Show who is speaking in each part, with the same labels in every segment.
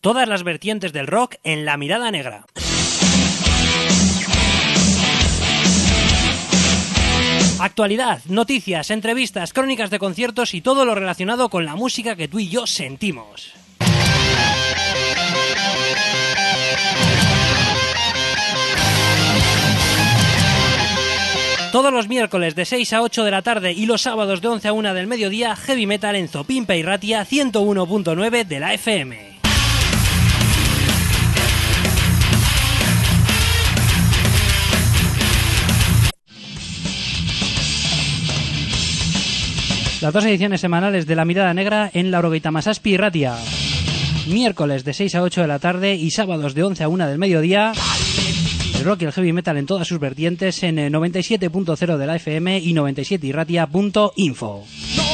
Speaker 1: Todas las vertientes del rock en La Mirada Negra. Actualidad, noticias, entrevistas, crónicas de conciertos y todo lo relacionado con la música que tú y yo sentimos. Todos los miércoles de 6 a 8 de la tarde y los sábados de 11 a 1 del mediodía, Heavy Metal en Zopimpa y Ratia 101.9 de la FM. Las dos ediciones semanales de La Mirada Negra en la Orogeita Masaspi y Ratia. Miércoles de 6 a 8 de la tarde y sábados de 11 a 1 del mediodía. El rock y el heavy metal en todas sus vertientes en 97.0 de la FM y 97irratia.info.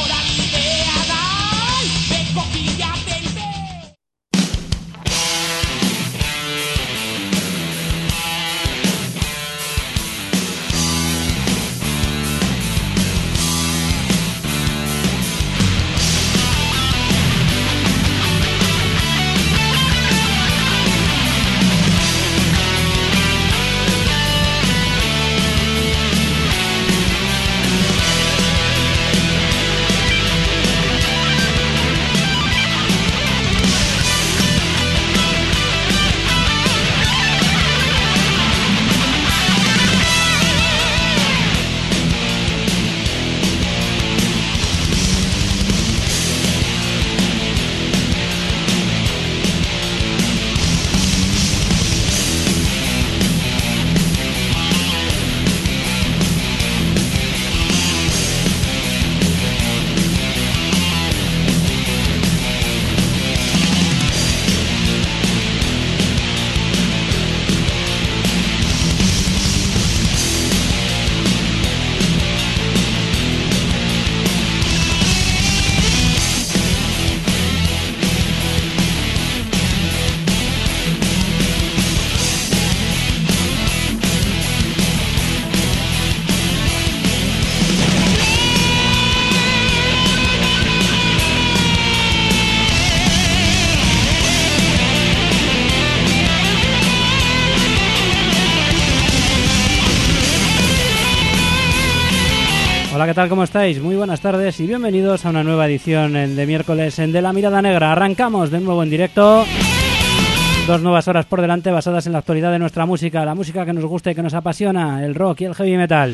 Speaker 1: Hola, ¿qué tal? ¿Cómo estáis? Muy buenas tardes y bienvenidos a una nueva edición de miércoles de La Mirada Negra. Arrancamos de nuevo en directo. 2 nuevas horas por delante basadas en la actualidad de nuestra música, la música que nos gusta y que nos apasiona, el rock y el heavy metal.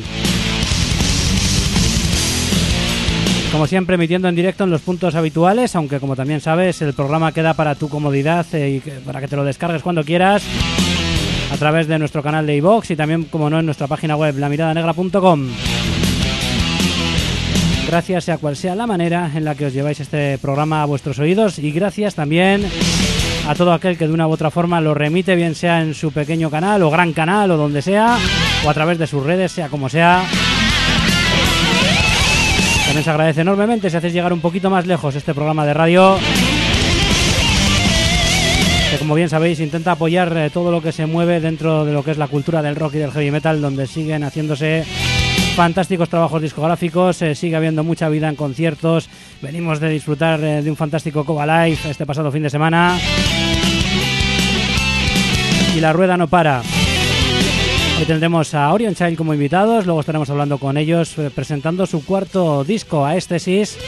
Speaker 1: Como siempre, emitiendo en directo en los puntos habituales, aunque como también sabes, el programa queda para tu comodidad y para que te lo descargues cuando quieras a través de nuestro canal de iVoox y también, como no, en nuestra página web, lamiradanegra.com. Gracias sea cual sea la manera en la que os lleváis este programa a vuestros oídos y gracias también a todo aquel que de una u otra forma lo remite, bien sea en su pequeño canal o gran canal o donde sea, o a través de sus redes, sea como sea. También se agradece enormemente si hacéis llegar un poquito más lejos este programa de radio, que como bien sabéis intenta apoyar todo lo que se mueve dentro de lo que es la cultura del rock y del heavy metal, donde siguen haciéndose fantásticos trabajos discográficos, sigue habiendo mucha vida en conciertos. Venimos de disfrutar de un fantástico Cova Live este pasado fin de semana y la rueda no para. Hoy tendremos a Orion Child como invitados, luego estaremos hablando con ellos presentando su cuarto disco, Aesthesis,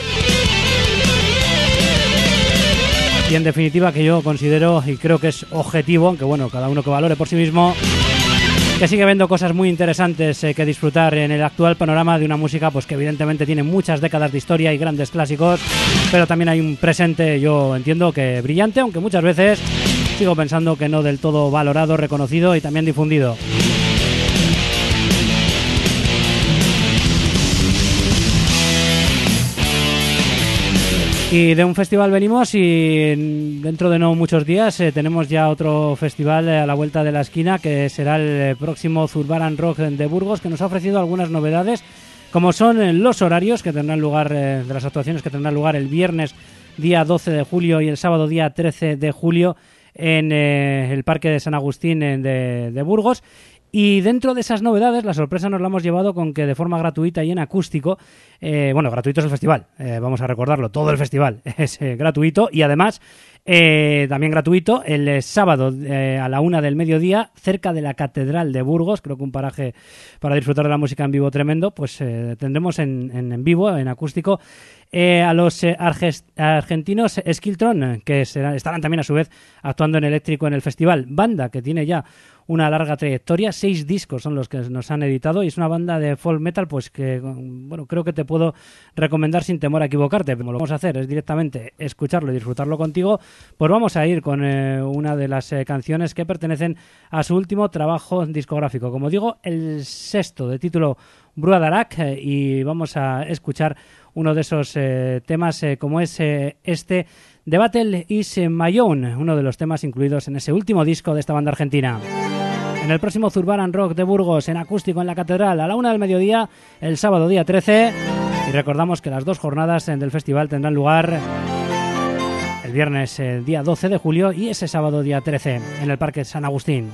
Speaker 1: y en definitiva que yo considero y creo que es objetivo, aunque bueno, cada uno que valore por sí mismo, que sigue habiendo cosas muy interesantes que disfrutar en el actual panorama de una música pues que evidentemente tiene muchas décadas de historia y grandes clásicos, pero también hay un presente, yo entiendo que brillante, aunque muchas veces sigo pensando que no del todo valorado, reconocido y también difundido. Y de un festival venimos y dentro de no muchos días tenemos ya otro festival a la vuelta de la esquina, que será el próximo Zurbaran Rock de Burgos, que nos ha ofrecido algunas novedades, como son los horarios que tendrán lugar, de las actuaciones que tendrán lugar el viernes día 12 de julio y el sábado día 13 de julio en el Parque de San Agustín de Burgos. Y dentro de esas novedades, la sorpresa nos la hemos llevado con que de forma gratuita y en acústico, gratuito es el festival, vamos a recordarlo, todo el festival es gratuito y además también gratuito el sábado a la 1 del mediodía, cerca de la Catedral de Burgos, creo que un paraje para disfrutar de la música en vivo tremendo, pues tendremos en vivo, en acústico, a los argentinos Skiltron, que estarán también a su vez actuando en eléctrico en el festival, banda que tiene ya una larga trayectoria, 6 discos son los que nos han editado y es una banda de folk metal pues que, bueno, creo que te puedo recomendar sin temor a equivocarte. Como lo vamos a hacer es directamente escucharlo y disfrutarlo contigo, pues vamos a ir con una de las canciones que pertenecen a su último trabajo discográfico. Como digo, el 6º, de título Bruadarak, y vamos a escuchar uno de esos temas como es este The Battle is My Own, uno de los temas incluidos en ese último disco de esta banda argentina. En el próximo Zurbaran Rock de Burgos, en acústico en la Catedral, a la 1 del mediodía, el sábado día 13. Y recordamos que las 2 jornadas del festival tendrán lugar el viernes día 12 de julio y ese sábado día 13 en el Parque San Agustín.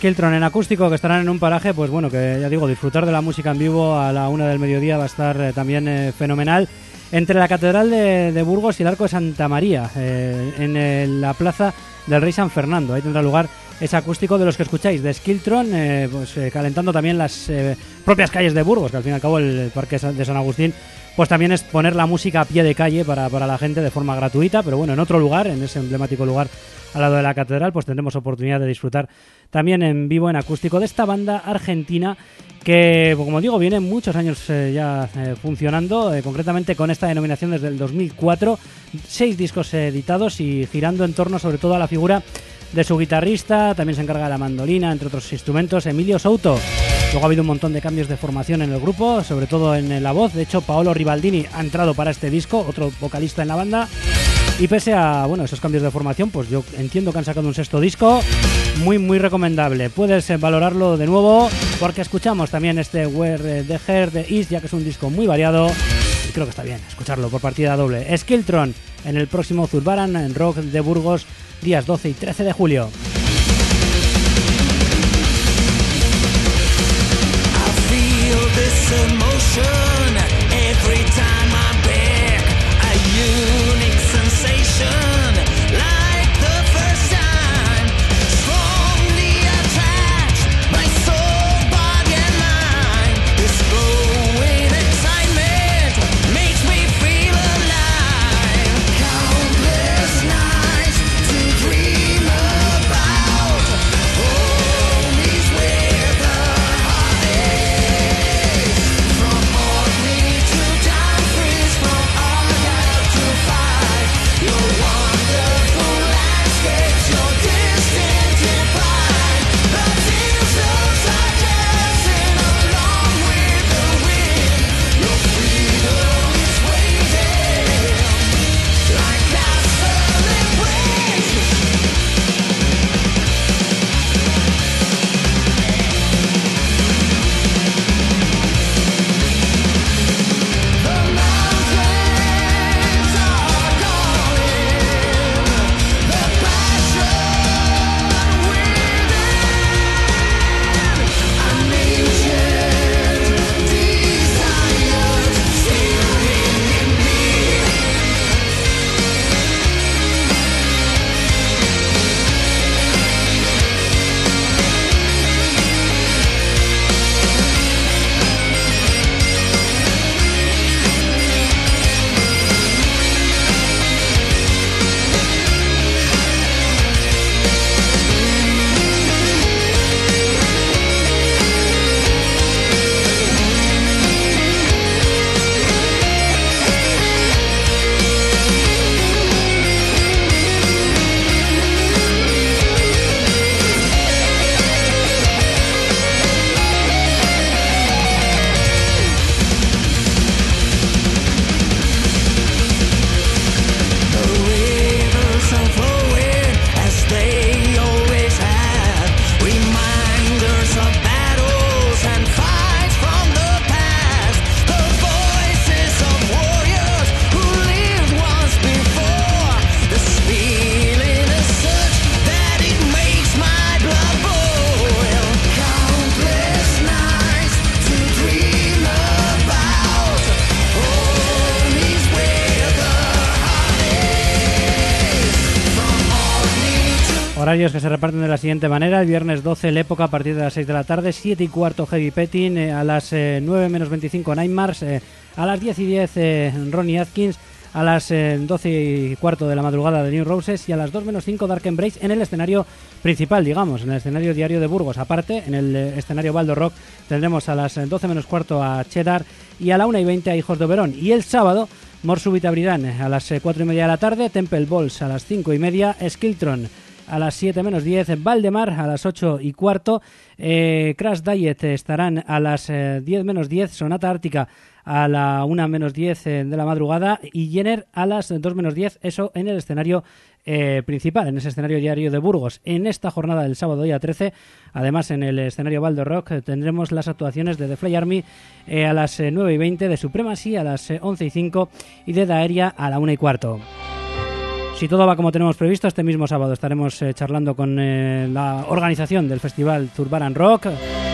Speaker 1: Skiltron en acústico, que estarán en un paraje, pues bueno, que ya digo, disfrutar de la música en vivo a la 1 del mediodía va a estar también fenomenal. Entre la Catedral de Burgos y el Arco de Santa María, en la Plaza del Rey San Fernando. Ahí tendrá lugar ese acústico de los que escucháis, de Skiltron, calentando también las propias calles de Burgos, que al fin y al cabo el Parque de San Agustín pues también es poner la música a pie de calle para la gente de forma gratuita, pero bueno, en otro lugar, en ese emblemático lugar al lado de la catedral, pues tendremos oportunidad de disfrutar también en vivo, en acústico, de esta banda argentina que, como digo, viene muchos años funcionando, concretamente con esta denominación desde el 2004, 6 discos editados y girando en torno sobre todo a la figura de su guitarrista. También se encarga de la mandolina, entre otros instrumentos, Emilio Souto. Luego ha habido un montón de cambios de formación en el grupo, sobre todo en la voz. De hecho, Paolo Ribaldini ha entrado para este disco, otro vocalista en la banda. Y pese a esos cambios de formación, pues yo entiendo que han sacado un 6º disco muy, muy recomendable. Puedes valorarlo de nuevo porque escuchamos también este Where the Heart Is, ya que es un disco muy variado. Y creo que está bien escucharlo por partida doble. Skiltron en el próximo Zurbaran en Rock de Burgos, días 12 y 13 de julio. Horarios que se reparten de la siguiente manera: el viernes 12 el Época a partir de las 6 de la tarde, 7 y cuarto Heavy Petting, a las 9 menos 25 Nightmares, a las 10 y 10 Ronnie Atkins, a las 12 y cuarto de la madrugada de New Roses y a las 2 menos 5 Dark Embrace en el escenario principal, digamos, en el escenario diario de Burgos. Aparte, en el escenario Baldo Rock tendremos a las 12 menos cuarto a Cheddar y a la 1 y 20 a Hijos de Oberón. Y el sábado, Morsubit abrirán a las 4 y media de la tarde, Temple Balls a las 5 y media, Skiltron a las 7 menos 10, Valdemar a las 8 y cuarto, Crash Diet estarán a las 10 menos 10, Sonata Ártica a la 1 menos 10 de la madrugada y Jenner a las 2 menos 10, eso en el escenario principal, en ese escenario diario de Burgos. En esta jornada del sábado día 13, además en el escenario Baldo Rock tendremos las actuaciones de The Fly Army a las 9 y 20, de Supremacy a las 11 y 5 y de Daeria a la 1 y cuarto. Si todo va como tenemos previsto, este mismo sábado estaremos charlando con la organización del festival Zurbarán Rock.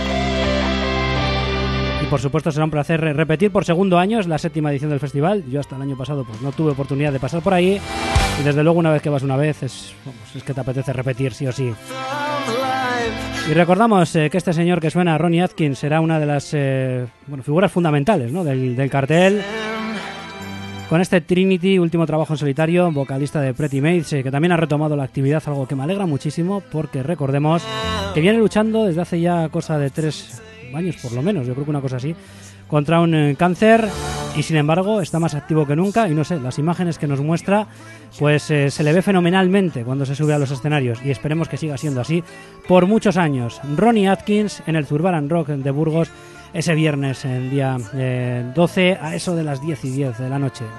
Speaker 1: Y por supuesto será un placer repetir por segundo año, es la 7ª edición del festival. Yo hasta el año pasado pues no tuve oportunidad de pasar por ahí. Y desde luego una vez que vas una vez es que te apetece repetir sí o sí. Y recordamos que este señor que suena, Ronnie Atkins, será una de las figuras fundamentales, ¿no? del cartel. Con este Trinity, último trabajo en solitario, vocalista de Pretty Maids, que también ha retomado la actividad, algo que me alegra muchísimo, porque recordemos que viene luchando desde hace ya cosa de 3 años por lo menos, yo creo que una cosa así, contra un cáncer, y sin embargo está más activo que nunca. Y no sé, las imágenes que nos muestra pues se le ve fenomenalmente cuando se sube a los escenarios, y esperemos que siga siendo así por muchos años. Ronnie Atkins en el Zurbarán Rock de Burgos ese viernes, el día 12, a eso de las 10:10 de la noche.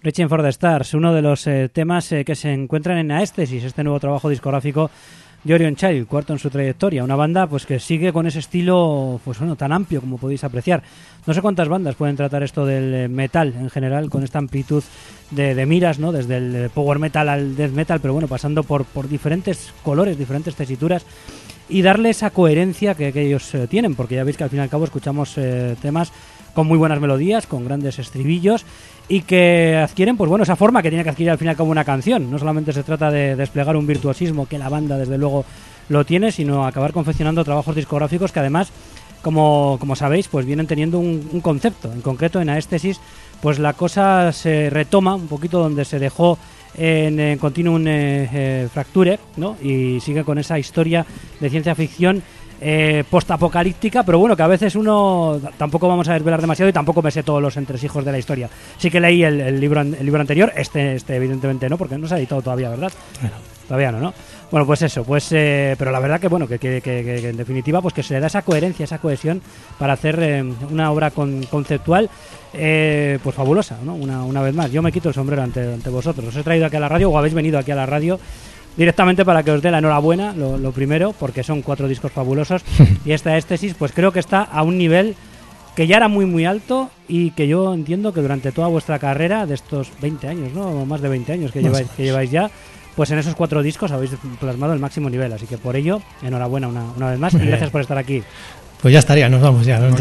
Speaker 1: Reaching for the Stars, uno de los temas que se encuentran en Aesthesis, este nuevo trabajo discográfico de Orion Child, cuarto en su trayectoria. Una banda pues que sigue con ese estilo pues bueno, tan amplio como podéis apreciar. No sé cuántas bandas pueden tratar esto del metal en general con esta amplitud de miras, ¿no? Desde el power metal al death metal, pero bueno, pasando por diferentes colores, diferentes tesituras, y darle esa coherencia que ellos tienen, porque ya veis que al fin y al cabo escuchamos temas con muy buenas melodías, con grandes estribillos, y que adquieren pues bueno, esa forma que tiene que adquirir al fin y al cabo una canción. No solamente se trata de desplegar un virtuosismo, que la banda desde luego lo tiene, sino acabar confeccionando trabajos discográficos que además, como sabéis, pues vienen teniendo un concepto. En concreto en Aesthesis pues la cosa se retoma un poquito donde se dejó en Continuum Fracture, ¿no? Y sigue con esa historia de ciencia ficción postapocalíptica, pero bueno, que a veces uno tampoco vamos a desvelar demasiado y tampoco me sé todos los entresijos de la historia. Sí que leí el libro anterior, este evidentemente no, porque no se ha editado todavía, ¿verdad? Bueno, todavía no. Bueno, pues eso, pero la verdad que bueno, que en definitiva pues que se le da esa coherencia, esa cohesión para hacer una obra conceptual pues fabulosa, ¿no? Una vez más, yo me quito el sombrero ante vosotros. Os he traído aquí a la radio, o habéis venido aquí a la radio directamente para que os dé la enhorabuena, lo primero, porque son 4 discos fabulosos y esta Aesthesis pues creo que está a un nivel que ya era muy muy alto y que yo entiendo que durante toda vuestra carrera de estos 20 años, ¿no? O más de 20 años que lleváis ya, pues en esos 4 discos habéis plasmado el máximo nivel, así que por ello, enhorabuena una vez más y gracias por estar aquí.
Speaker 2: Pues ya estaría, nos vamos ya. ¿No?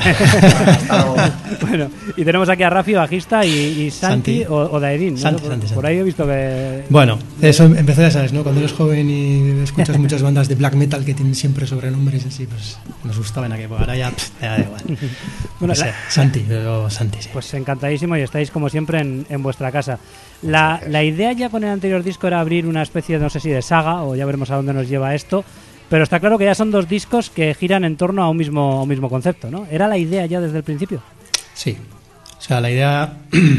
Speaker 1: Bueno, y tenemos aquí a Rafi, bajista, y Santi o Daedin, ¿no?
Speaker 2: Santi.
Speaker 1: Por ahí he visto que...
Speaker 2: Bueno, eso empezó, ya sabes, ¿no? Cuando eres joven y escuchas muchas bandas de black metal que tienen siempre sobrenombres así, pues nos gustaba en aquella época. Ahora ya da igual. Bueno, no sé, Santi, sí.
Speaker 1: Pues encantadísimo y estáis como siempre en vuestra casa. La idea ya con el anterior disco era abrir una especie, no sé si de saga, o ya veremos a dónde nos lleva esto. Pero está claro que ya son 2 discos que giran en torno a un mismo concepto, ¿no? ¿Era la idea ya desde el principio?
Speaker 2: Sí. O sea, la idea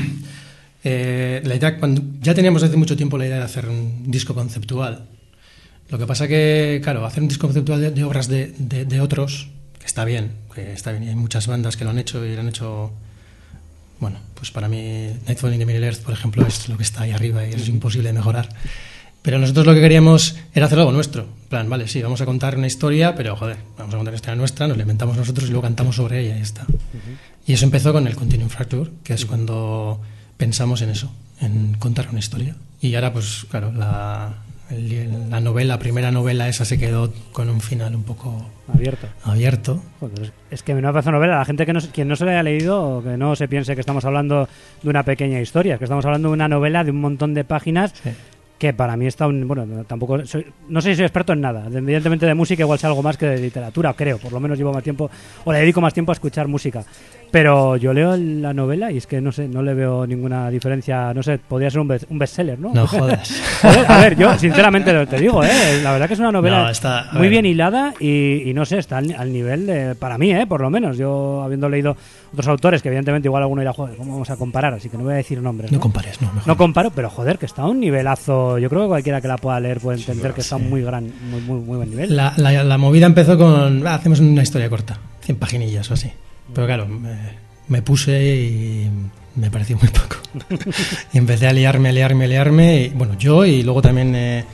Speaker 2: cuando ya teníamos desde mucho tiempo la idea de hacer un disco conceptual. Lo que pasa que, claro, hacer un disco conceptual de obras de otros, que está bien, y hay muchas bandas que lo han hecho y lo han hecho... Bueno, pues para mí Nightfall in the Middle Earth, por ejemplo, es lo que está ahí arriba y es imposible de mejorar. Pero nosotros lo que queríamos era hacer algo nuestro. En plan, vale, sí, vamos a contar una historia, pero joder, vamos a contar una historia nuestra, nos la inventamos nosotros y luego cantamos sobre ella y ya está. Y eso empezó con el Continuum Fracture, que es cuando pensamos en eso, en contar una historia. Y ahora, pues claro, la primera novela esa se quedó con un final un poco abierto.
Speaker 1: Joder, es que me no hace novela. La gente quien no se la haya leído, que no se piense que estamos hablando de una pequeña historia, que estamos hablando de una novela de un montón de páginas. Sí. Que para mí está tampoco no sé si soy experto en nada, evidentemente de música igual sé algo más que de literatura, creo, por lo menos llevo más tiempo o le dedico más tiempo a escuchar música, pero yo leo la novela y es que no sé, no le veo ninguna diferencia, no sé, podría ser un bestseller, ¿no?
Speaker 2: No jodas.
Speaker 1: Joder, a ver, yo sinceramente te digo, la verdad que es una novela muy bien hilada y no sé, está al nivel de, para mí, por lo menos, yo habiendo leído otros autores que evidentemente igual alguno dirá, joder, ¿cómo vamos a comparar? Así que no voy a decir nombres.
Speaker 2: No compares, no.
Speaker 1: No comparo, pero joder, que está a un nivelazo. Yo creo que cualquiera que la pueda leer puede entender que está a un muy buen nivel.
Speaker 2: La movida empezó con, hacemos una historia corta, 100 paginillas o así. Pero claro, me puse y me pareció muy poco. Y empecé a liarme. Y, bueno, yo y luego también,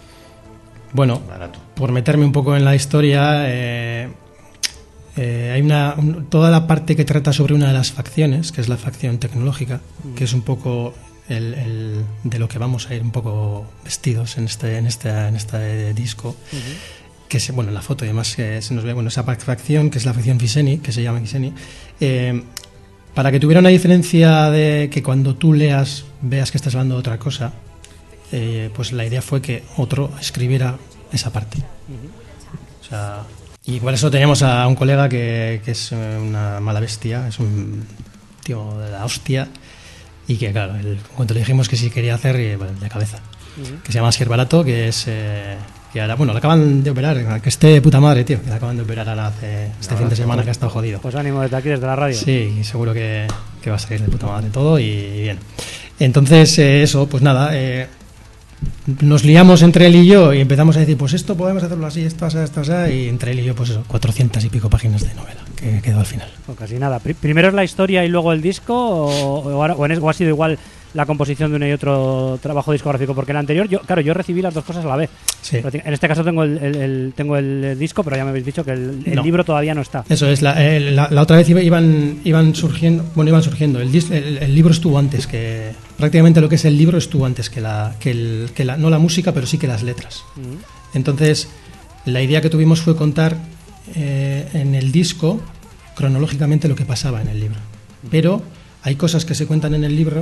Speaker 2: por meterme un poco en la historia... hay toda la parte que trata sobre una de las facciones, que es la facción tecnológica, que es un poco de lo que vamos a ir un poco vestidos en este disco, que es, bueno, la foto y además se nos ve, bueno, esa facción que es la facción Viseni, que se llama Viseni, para que tuviera una diferencia de que cuando tú veas que estás hablando de otra cosa, pues la idea fue que otro escribiera esa parte. O sea... Y por eso teníamos a un colega que es una mala bestia, es un tío de la hostia, y que claro, cuando le dijimos que sí quería hacer, de cabeza, que se llama Asier Barato, que es que ahora, bueno, le acaban de operar, que esté de puta madre, tío, que le acaban de operar ahora hace fin de semana, que ha estado jodido.
Speaker 1: Pues ánimo desde aquí, desde la radio.
Speaker 2: Sí, y seguro que va a salir de puta madre todo y bien. Entonces, eso, pues nada, nos liamos entre él y yo y empezamos a decir, pues esto podemos hacerlo así, esto así, y entre él y yo, pues eso, 400 y pico páginas de novela que quedó al final.
Speaker 1: O casi nada. Primero es la historia y luego el disco, o ha sido igual la composición de uno y otro trabajo discográfico, porque el anterior, yo recibí las dos cosas a la vez.
Speaker 2: Sí.
Speaker 1: En este caso tengo el disco, pero ya me habéis dicho que el libro todavía no está.
Speaker 2: Eso es, la otra vez iban surgiendo. El libro estuvo antes que... Prácticamente lo que es el libro estuvo antes que no la música, pero sí que las letras. Entonces, la idea que tuvimos fue contar en el disco cronológicamente lo que pasaba en el libro. Pero hay cosas que se cuentan en el libro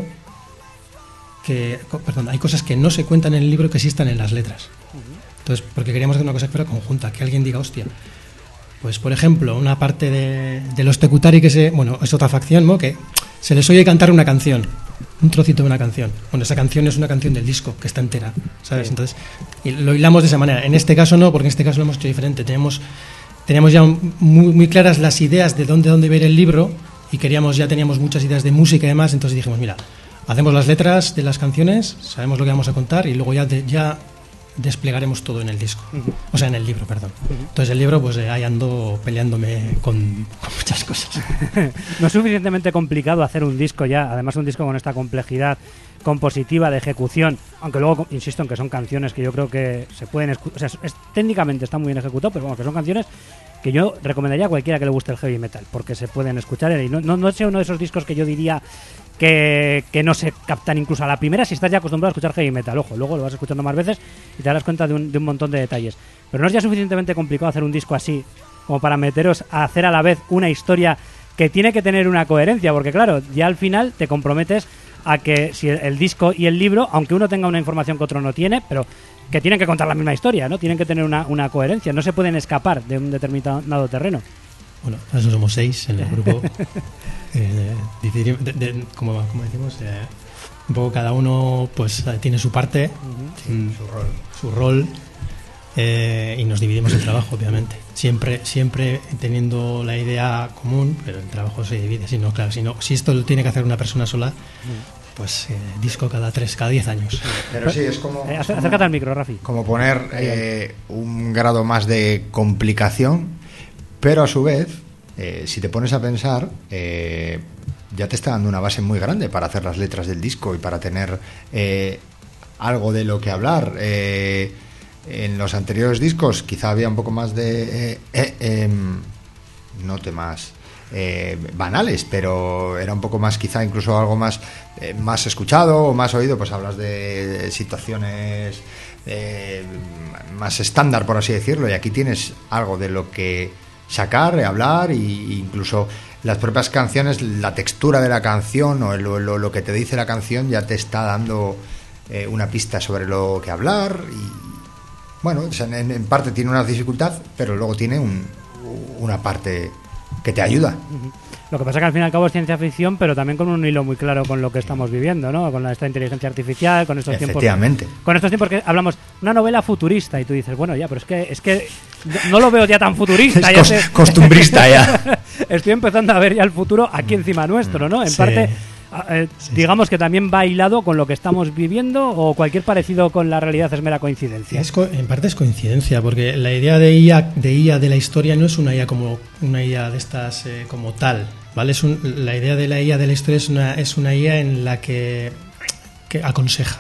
Speaker 2: hay cosas que no se cuentan en el libro que sí están en las letras. Entonces, porque queríamos hacer una cosa que fuera conjunta, que alguien diga, hostia, pues por ejemplo, una parte de los Tecutari es otra facción, ¿no? Que se les oye cantar una canción, un trocito de una canción. Bueno, esa canción es una canción del disco, que está entera, ¿sabes? Sí. Entonces, y lo hilamos de esa manera. En este caso no, porque en este caso lo hemos hecho diferente. Teníamos ya muy, muy claras las ideas de dónde iba a ir el libro, y ya teníamos muchas ideas de música y demás. Entonces dijimos, mira, hacemos las letras de las canciones, sabemos lo que vamos a contar, y luego ya desplegaremos todo en el disco. O sea, en el libro, perdón. Entonces el libro, pues ahí ando peleándome con muchas cosas.
Speaker 1: No es suficientemente complicado hacer un disco ya, además un disco con esta complejidad compositiva de ejecución, aunque luego insisto en que son canciones que yo creo que se pueden escuchar, o sea, técnicamente está muy bien ejecutado, pero bueno, que son canciones que yo recomendaría a cualquiera que le guste el heavy metal, porque se pueden escuchar, y no es uno de esos discos que yo diría que no se captan incluso a la primera si estás ya acostumbrado a escuchar heavy metal. Ojo, luego lo vas escuchando más veces y te darás cuenta de un montón de detalles. Pero no es ya suficientemente complicado hacer un disco así como para meteros a hacer a la vez una historia que tiene que tener una coherencia, porque claro, ya al final te comprometes a que si el disco y el libro, aunque uno tenga una información que otro no tiene, pero que tienen que contar la misma historia, ¿no? Tienen que tener una coherencia, no se pueden escapar de un determinado terreno.
Speaker 2: Bueno, por eso somos 6 en el grupo. Como decimos, un poco cada uno pues tiene su parte, su rol, y nos dividimos el trabajo, obviamente. Siempre teniendo la idea común, pero el trabajo se divide. Si esto lo tiene que hacer una persona sola, pues disco cada 10 años.
Speaker 3: Pero sí, es como...
Speaker 1: Acércate al micro, Rafi.
Speaker 3: Como poner un grado más de complicación, pero a su vez, si te pones a pensar, ya te está dando una base muy grande para hacer las letras del disco y para tener algo de lo que hablar. En los anteriores discos quizá había un poco más de no temas banales, pero era un poco más, quizá incluso algo más escuchado o más oído. Pues hablas de situaciones más estándar, por así decirlo, y aquí tienes algo de lo que sacar, hablar, e incluso las propias canciones, la textura de la canción o lo que te dice la canción ya te está dando una pista sobre lo que hablar. Y bueno, o sea, en parte tiene una dificultad, pero luego tiene una parte que te ayuda.
Speaker 1: Lo que pasa es que al fin y al cabo es ciencia ficción, pero también con un hilo muy claro con lo que estamos viviendo, ¿no? Con esta inteligencia artificial, con estos tiempos.
Speaker 3: Efectivamente.
Speaker 1: Con estos tiempos que hablamos, una novela futurista, y tú dices, bueno, ya, pero es que no lo veo ya tan futurista.
Speaker 3: Es costumbrista ya.
Speaker 1: Estoy empezando a ver ya el futuro aquí encima nuestro, ¿no? En parte, digamos que también va hilado con lo que estamos viviendo, o cualquier parecido con la realidad es mera coincidencia.
Speaker 2: En parte es coincidencia, porque la idea de IA de la historia no es una IA como una IA de estas como tal, ¿vale? La idea de la IA de la historia es una IA en la que aconseja.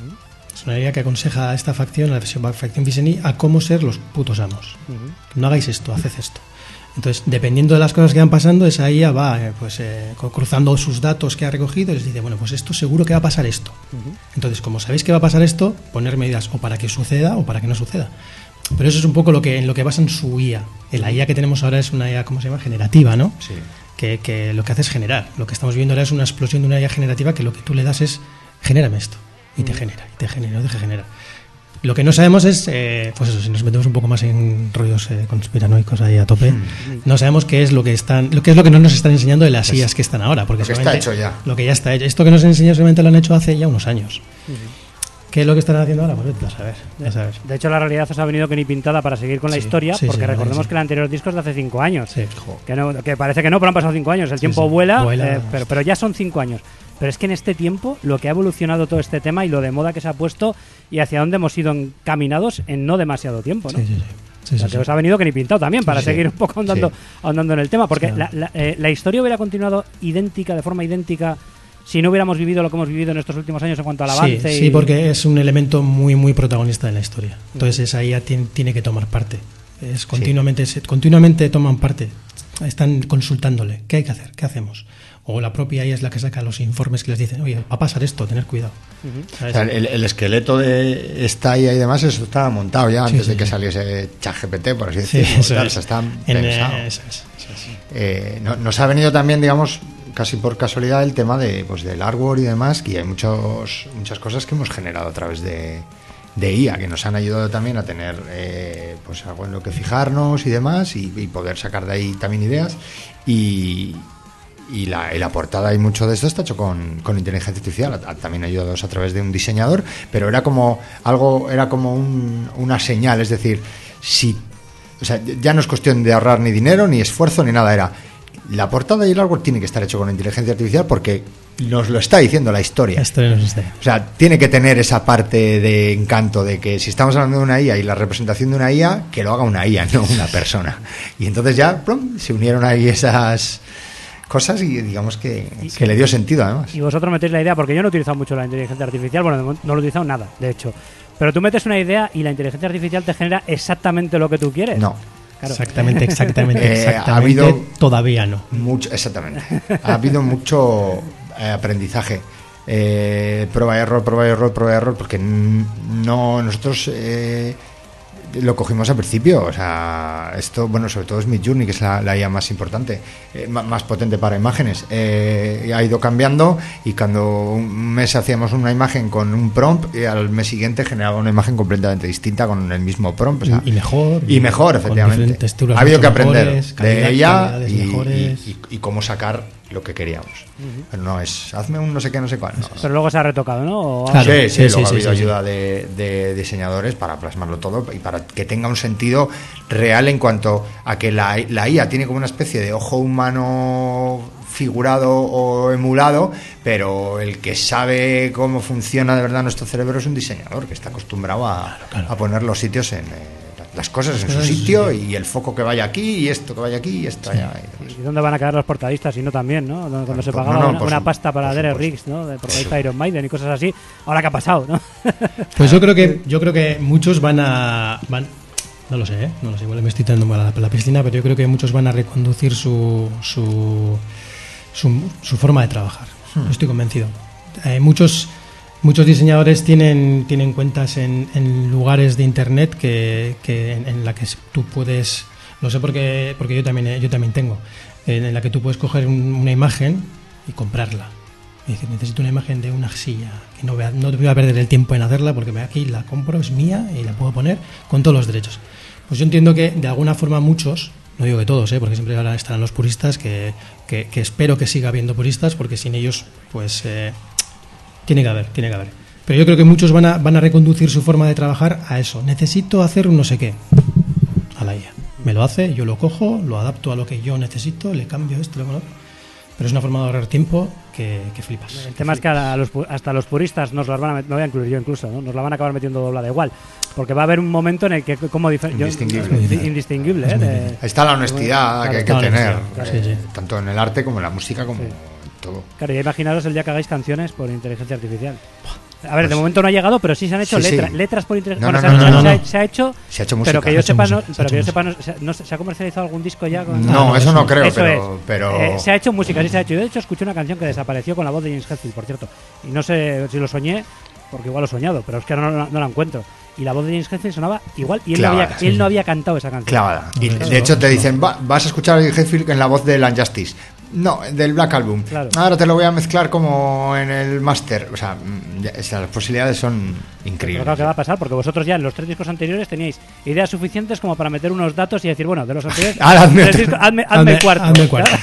Speaker 2: Es una IA que aconseja a esta facción, a la facción Viseni, a cómo ser los putos amos. No hagáis esto, haced esto. Entonces, dependiendo de las cosas que van pasando, esa IA va cruzando sus datos que ha recogido y les dice, bueno, pues esto seguro que va a pasar esto. Entonces, como sabéis que va a pasar esto, poner medidas o para que suceda o para que no suceda. Pero eso es un poco en lo que basan su IA. La IA que tenemos ahora es una IA, ¿cómo se llama? Generativa, ¿no?
Speaker 3: Sí.
Speaker 2: Que lo que hace es generar. Lo que estamos viendo ahora es una explosión de una IA generativa que lo que tú le das es, genérame esto. Y te genera, y te genera, y te genera. Lo que no sabemos es, pues eso, si nos metemos un poco más en rollos conspiranoicos ahí a tope, no sabemos qué es lo que no nos están enseñando de las IAs que están ahora, porque
Speaker 3: lo que está hecho ya.
Speaker 2: Lo que ya está hecho. Esto que nos enseñan solamente lo han hecho hace ya unos años. ¿Qué es lo que están haciendo ahora? Pues a saber.
Speaker 1: De hecho, la realidad os ha venido que ni pintada para seguir con la historia, porque recordemos que el anterior disco es de hace 5 años.
Speaker 2: Sí.
Speaker 1: Que parece que no, pero han pasado 5 años. El tiempo vuela. Pero ya son 5 años. Pero es que en este tiempo, lo que ha evolucionado todo este tema y lo de moda que se ha puesto y hacia dónde hemos ido encaminados en no demasiado tiempo, ¿no? Sí, que os ha venido que ni pintado también para seguir un poco ahondando en el tema, porque la historia hubiera continuado de forma idéntica si no hubiéramos vivido lo que hemos vivido en estos últimos años en cuanto al avance.
Speaker 2: Sí, porque es un elemento muy, muy protagonista en la historia. Entonces esa IA tiene que tomar parte. Continuamente toman parte. Están consultándole. ¿Qué hay que hacer? ¿Qué hacemos? O la propia IA es la que saca los informes que les dicen, oye, va a pasar esto, tener cuidado.
Speaker 3: O sea, el esqueleto de esta IA y demás, eso estaba montado ya antes de que saliese ChatGPT, por así decirlo.
Speaker 2: Sí,
Speaker 3: está pensado. Nos ha venido también, digamos, casi por casualidad, el tema de, pues, del hardware y demás, que hay muchas cosas que hemos generado a través de IA, que nos han ayudado también a tener pues algo en lo que fijarnos y demás, y poder sacar de ahí también ideas. Y la portada y mucho de esto está hecho con inteligencia artificial, también ayudados a través de un diseñador, pero era como una señal, es decir, o sea, ya no es cuestión de ahorrar ni dinero, ni esfuerzo, ni nada, era la portada y el artwork tiene que estar hecho con inteligencia artificial porque nos lo está diciendo la historia. O sea, tiene que tener esa parte de encanto de que si estamos hablando de una IA y la representación de una IA, que lo haga una IA, no una persona. Y entonces ya se unieron ahí esas cosas y digamos que le dio sentido además.
Speaker 1: Y vosotros metéis la idea, porque yo no he utilizado mucho la inteligencia artificial, bueno, no lo he utilizado nada, de hecho. Pero tú metes una idea y la inteligencia artificial te genera exactamente lo que tú quieres.
Speaker 3: No.
Speaker 1: Claro.
Speaker 2: Exactamente.
Speaker 3: Ha habido
Speaker 2: todavía no.
Speaker 3: Exactamente. Ha habido mucho aprendizaje. Prueba y error, porque nosotros lo cogimos al principio. O sea, esto, bueno, sobre todo es Midjourney, que es la IA más importante, más potente para imágenes. Ha ido cambiando y cuando un mes hacíamos una imagen con un prompt, y al mes siguiente generaba una imagen completamente distinta con el mismo prompt. O sea,
Speaker 2: y mejor,
Speaker 3: efectivamente. Ha habido que aprender de ella y cómo sacar lo que queríamos. Pero no es, hazme un no sé qué, no sé cuál. No.
Speaker 1: Pero luego se ha retocado, ¿no?
Speaker 3: Claro, sí, luego ha habido ayuda de diseñadores para plasmarlo todo y para que tenga un sentido real en cuanto a que la IA tiene como una especie de ojo humano figurado o emulado, pero el que sabe cómo funciona de verdad nuestro cerebro es un diseñador que está acostumbrado a poner los sitios las cosas en su sitio y el foco que vaya aquí y esto que vaya aquí y esto allá.
Speaker 1: ¿Y dónde van a quedar los portadistas? Y no también, ¿no? Cuando se pagaba una pasta para Derek Riggs, ¿no? De portadista de Iron Maiden y cosas así. Ahora, ¿qué ha pasado, no?
Speaker 2: Pues yo creo que muchos van no lo sé, igual me estoy tirando la piscina, pero yo creo que muchos van a reconducir su forma de trabajar. Estoy convencido. Muchos diseñadores tienen cuentas en lugares de internet en la que tú puedes, lo sé porque yo también tengo, en la que tú puedes coger una imagen y comprarla. Y decir, necesito una imagen de una silla que no voy a perder el tiempo en hacerla porque aquí la compro, es mía y la puedo poner con todos los derechos. Pues yo entiendo que de alguna forma muchos, no digo que todos, porque siempre estarán los puristas, que espero que siga habiendo puristas, porque sin ellos pues tiene que haber. Pero yo creo que muchos van a reconducir su forma de trabajar a eso. Necesito hacer un no sé qué. A la IA. Me lo hace, yo lo cojo, lo adapto a lo que yo necesito, le cambio esto, lo otro. Pero es una forma de ahorrar tiempo que flipas.
Speaker 1: El tema es que hasta los puristas nos las van a meter, me voy a incluir yo incluso, ¿no? Nos la van a acabar metiendo doblada igual. Porque va a haber un momento en el que indistinguible.
Speaker 3: Ahí está la honestidad que hay que tener,
Speaker 2: sí.
Speaker 3: tanto en el arte como en la música, como en todo.
Speaker 1: Claro, y imaginaros el día que hagáis canciones por inteligencia artificial. A ver, de momento no ha llegado, pero sí se han hecho letras por inteligencia artificial. Se ha hecho
Speaker 3: música.
Speaker 1: Pero que yo sepa, ¿se ha comercializado algún disco ya?
Speaker 3: No, eso no creo, pero
Speaker 1: se ha hecho música, sí se ha hecho. Yo de hecho escuché una canción que desapareció con la voz de James Hetfield, por cierto. Y no sé si lo soñé, porque igual lo he soñado, pero es que no la encuentro. Y la voz de James Hetfield sonaba igual y él no había cantado esa canción.
Speaker 3: Clavada. Y de hecho te dicen, vas a escuchar a Hetfield en la voz de Unjustice. No, del Black Album.
Speaker 1: Claro.
Speaker 3: Ahora te lo voy a mezclar como en el máster. O sea, las posibilidades son increíbles.
Speaker 1: Pero claro, ¿qué va a pasar? Porque vosotros ya en los 3 discos anteriores teníais ideas suficientes como para meter unos datos y decir, bueno, de los anteriores, hazme el cuarto.
Speaker 2: Hazme el cuarto.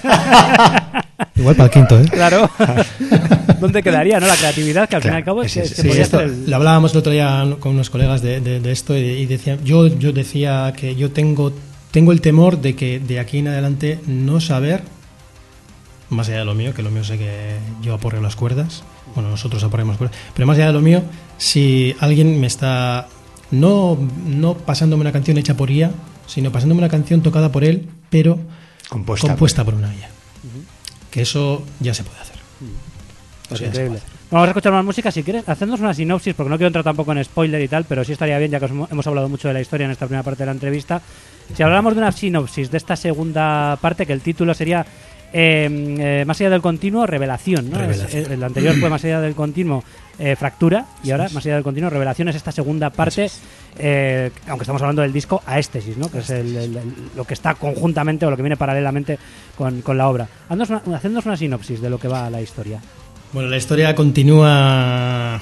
Speaker 2: Igual para el quinto, ¿eh?
Speaker 1: Claro. ¿Dónde quedaría, no? La creatividad, que al fin y al cabo se podía hacer
Speaker 2: Lo hablábamos el otro día con unos colegas de esto y decía, yo decía que yo tengo el temor de que de aquí en adelante no saber, más allá de lo mío, que lo mío sé que yo aporreo las cuerdas, bueno, nosotros aporreamos cuerdas, pero más allá de lo mío, si alguien me está no pasándome una canción hecha por IA, sino pasándome una canción tocada por él, pero compuesta por una IA. Que eso ya se puede hacer.
Speaker 1: Pues increíble. Vamos a escuchar más música si quieres. Hacednos una sinopsis, porque no quiero entrar tampoco en spoiler y tal, pero sí estaría bien, ya que hemos hablado mucho de la historia en esta primera parte de la entrevista. Si habláramos de una sinopsis de esta segunda parte, que el título sería Más allá del continuo, revelación, ¿no?
Speaker 2: Revelación.
Speaker 1: El anterior fue Más allá del continuo, fractura, y ahora Más allá del continuo, revelación es esta segunda parte, aunque estamos hablando del disco Aéstesis, ¿no? Que es lo que está conjuntamente o lo que viene paralelamente con la obra. Hacednos una sinopsis de lo que va la historia.
Speaker 2: Bueno, la historia continúa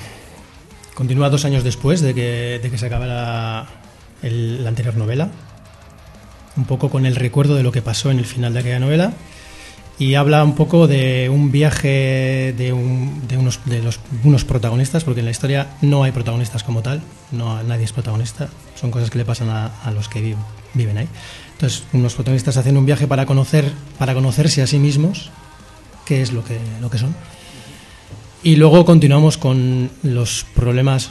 Speaker 2: 2 años después de que se acabara la anterior novela, un poco con el recuerdo de lo que pasó en el final de aquella novela, y habla un poco de un viaje de unos protagonistas, porque en la historia no hay protagonistas como tal, nadie es protagonista, son cosas que le pasan a los que viven ahí. Entonces, unos protagonistas hacen un viaje para conocerse a sí mismos, qué es lo que son. Y luego continuamos con los problemas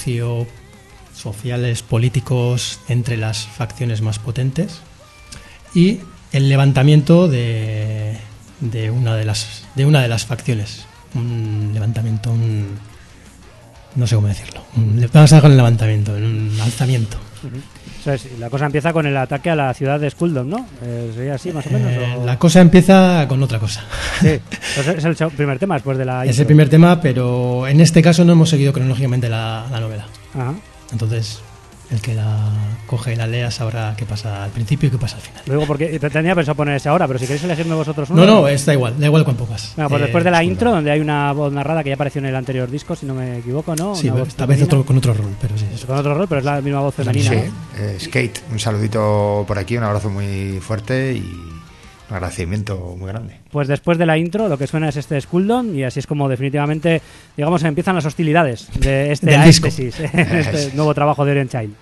Speaker 2: sociales, políticos entre las facciones más potentes y el levantamiento de una de las facciones. Un levantamiento, no sé cómo decirlo. Vamos a dejar el levantamiento, un alzamiento.
Speaker 1: La cosa empieza con el ataque a la ciudad de Skuldom, ¿no? ¿Sería así, más o menos?
Speaker 2: La cosa empieza con otra cosa.
Speaker 1: Sí, entonces es el primer tema después de la...
Speaker 2: Es el primer tema, pero en este caso no hemos seguido cronológicamente la novela.
Speaker 1: Ajá.
Speaker 2: Entonces, el que la coge y la lea sabrá qué pasa al principio y qué pasa al final.
Speaker 1: Lo digo porque tenía pensado poner ese ahora, pero si queréis elegirme vosotros uno...
Speaker 2: No, da igual cuán pocas.
Speaker 1: Bueno, pues después de la intro, donde hay una voz narrada que ya apareció en el anterior disco, si no me equivoco, ¿no?
Speaker 2: Sí, esta vez con otro rol, pero sí.
Speaker 1: Con otro rol, pero es la misma voz femenina.
Speaker 3: Sí,
Speaker 1: ¿no?
Speaker 3: Skate, un saludito por aquí, un abrazo muy fuerte y un agradecimiento muy grande.
Speaker 1: Pues después de la intro, lo que suena es este Skuldom, y así es como definitivamente, digamos, empiezan las hostilidades de este Aéstesis, este nuevo trabajo de Orient Child.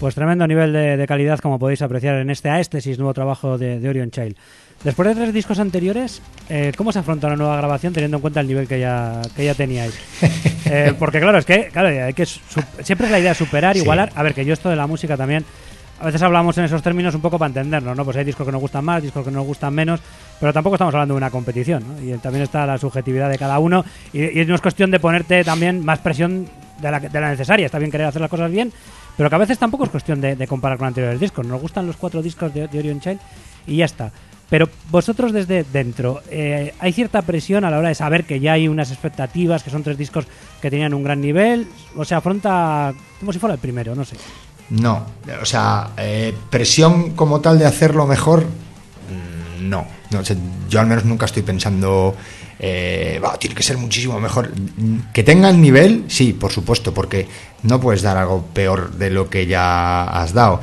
Speaker 1: Pues tremendo nivel de calidad, como podéis apreciar en este Aesthesis, nuevo trabajo de Orion Child. Después de 3 discos anteriores, ¿cómo se afronta una nueva grabación teniendo en cuenta el nivel que ya teníais? Porque claro, es que hay que siempre es la idea superar, igualar. A ver, que yo esto de la música también, a veces hablamos en esos términos un poco para entendernos, ¿no? Pues hay discos que nos gustan más, discos que nos gustan menos, pero tampoco estamos hablando de una competición, ¿no? Y también está la subjetividad de cada uno y no es cuestión de ponerte también más presión de la necesaria. Está bien querer hacer las cosas bien, pero que a veces tampoco es cuestión de comparar con anteriores discos. Nos gustan los 4 discos de Orion Child y ya está. Pero vosotros desde dentro, ¿hay cierta presión a la hora de saber que ya hay unas expectativas, que son 3 discos que tenían un gran nivel? ¿O se afronta como si fuera el primero? No sé.
Speaker 3: No, o sea, presión como tal de hacerlo mejor, no. O sea, yo al menos nunca estoy pensando, tiene que ser muchísimo mejor. Que tenga el nivel, sí, por supuesto, porque no puedes dar algo peor de lo que ya has dado.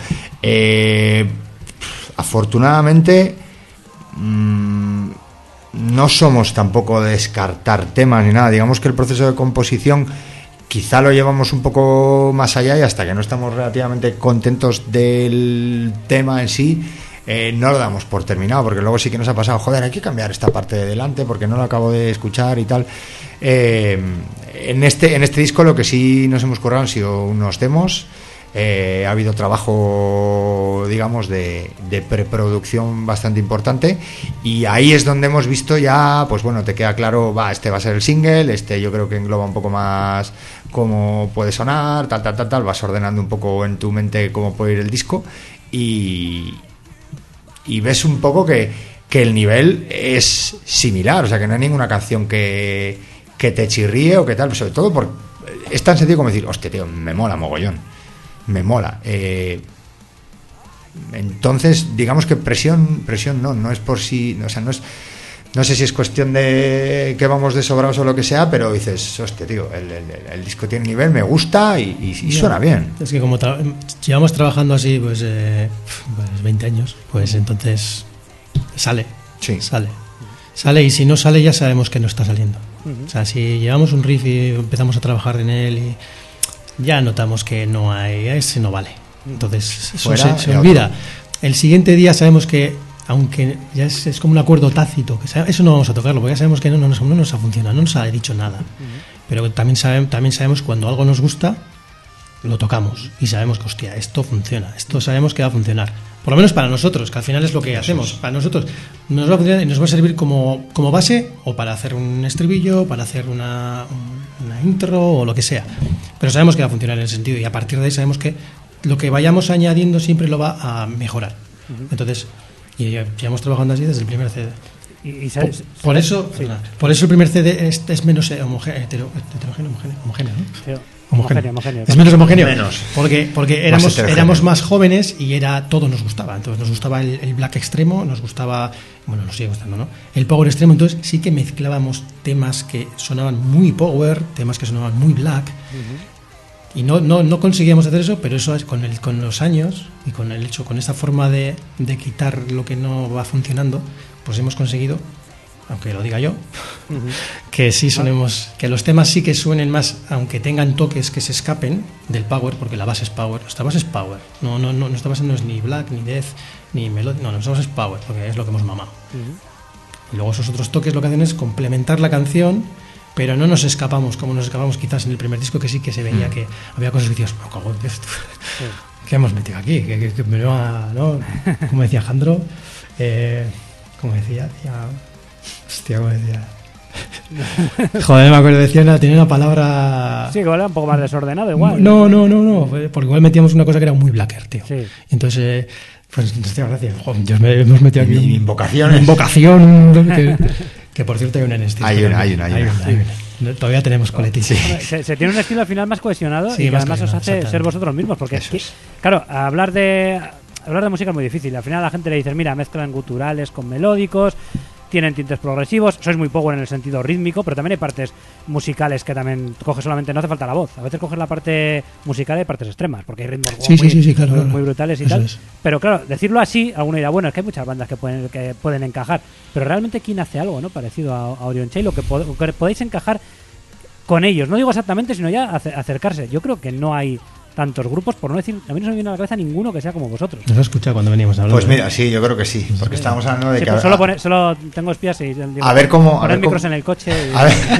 Speaker 3: Afortunadamente, no somos tampoco de descartar temas ni nada. Digamos que el proceso de composición quizá lo llevamos un poco más allá y hasta que no estamos relativamente contentos del tema en sí, no lo damos por terminado, porque luego sí que nos ha pasado, joder, hay que cambiar esta parte de delante porque no lo acabo de escuchar y tal. En este disco lo que sí nos hemos currado han sido unos demos. Ha habido trabajo, digamos, de preproducción bastante importante, y ahí es donde hemos visto ya, pues bueno, te queda claro, este va a ser el single, yo creo que engloba un poco más cómo puede sonar, tal, vas ordenando un poco en tu mente cómo puede ir el disco, y ves un poco que el nivel es similar, o sea, que no hay ninguna canción que te chirríe o que tal, sobre todo porque es tan sencillo como decir, hostia, tío, me mola mogollón. Me mola. Entonces, digamos que presión no es por sí, o sea, no sé si es cuestión de que vamos de sobrados o lo que sea, pero dices, hostia, tío, el disco tiene nivel, me gusta y suena bien.
Speaker 2: Es que como llevamos trabajando así, pues 20 años, pues entonces sale, y si no sale ya sabemos que no está saliendo. O sea, si llevamos un riff y empezamos a trabajar en él y ya notamos que no hay, ese no vale. Entonces eso se olvida. El siguiente día sabemos que, aunque ya es como un acuerdo tácito, que eso no vamos a tocarlo, porque ya sabemos que no nos ha funcionado, no nos ha dicho nada. Pero también sabemos cuando algo nos gusta, lo tocamos y sabemos que, hostia, esto funciona, esto sabemos que va a funcionar. Por lo menos para nosotros, que al final es lo que hacemos. Para nosotros nos va a funcionar y nos va a servir como base, o para hacer un estribillo, para hacer una intro o lo que sea. Pero sabemos que va a funcionar en ese sentido, y a partir de ahí sabemos que lo que vayamos añadiendo siempre lo va a mejorar. Entonces, y llevamos trabajando así desde el primer CD. Por eso el primer CD es menos heterogéneo, ¿no? Homogéneo. Es menos homogéneo. Porque éramos más jóvenes y todo nos gustaba. Entonces nos gustaba el black extremo, nos gustaba, bueno, nos sigue gustando, ¿no? El power extremo. Entonces sí que mezclábamos temas que sonaban muy power, temas que sonaban muy black. Y no conseguíamos hacer eso, pero eso es con los años y con esa forma de quitar lo que no va funcionando, pues hemos conseguido, aunque lo diga yo, que sí sonemos, que los temas sí que suenen más, aunque tengan toques que se escapen del power, porque la base es power. Nuestra base es power. Nuestra base no es ni black, ni death, ni melody. No, nuestra base es power, porque es lo que hemos mamado. Y luego esos otros toques lo que hacen es complementar la canción, pero no nos escapamos como nos escapamos quizás en el primer disco, que sí que se veía que había cosas que decías, ¿qué hemos metido aquí? Que me va, ¿no? Como decía Jandro, como decía, joder, me acuerdo, tenía una palabra.
Speaker 1: Sí, que era un poco más desordenado igual.
Speaker 2: No, porque igual metíamos una cosa que era muy blacker, tío. Sí. Entonces, pues, hostia, gracias. Joder, Dios, hemos metido aquí
Speaker 3: invocaciones.
Speaker 2: Invocación, que por cierto hay una en este.
Speaker 3: Hay una.
Speaker 2: Todavía tenemos coletis. Sí.
Speaker 1: Se tiene un estilo al final más cohesionado, sí, y que además os hace ser vosotros mismos, porque claro, hablar de música es muy difícil. Al final a la gente le dices, mira, mezclan guturales con melódicos, tienen tintes progresivos, sois muy power en el sentido rítmico, pero también hay partes musicales que también coges solamente, no hace falta la voz. A veces coges la parte musical y hay partes extremas, porque hay ritmos muy brutales y tal. Pero claro, decirlo así, alguno dirá, bueno, es que hay muchas bandas que pueden encajar, pero realmente ¿quién hace algo, no, parecido a Orion Child, lo que podéis encajar con ellos? No digo exactamente, sino ya acercarse. Yo creo que no hay tantos grupos, por no decir, a mí no se me viene a la cabeza ninguno que sea como vosotros.
Speaker 2: Nos has escuchado cuando veníamos hablando.
Speaker 3: Pues mira, sí, yo creo que sí, porque estábamos hablando de
Speaker 1: Sí,
Speaker 3: que...
Speaker 1: pues solo tengo espías y digo,
Speaker 3: a ver cómo...
Speaker 1: poner micros en el coche. Y...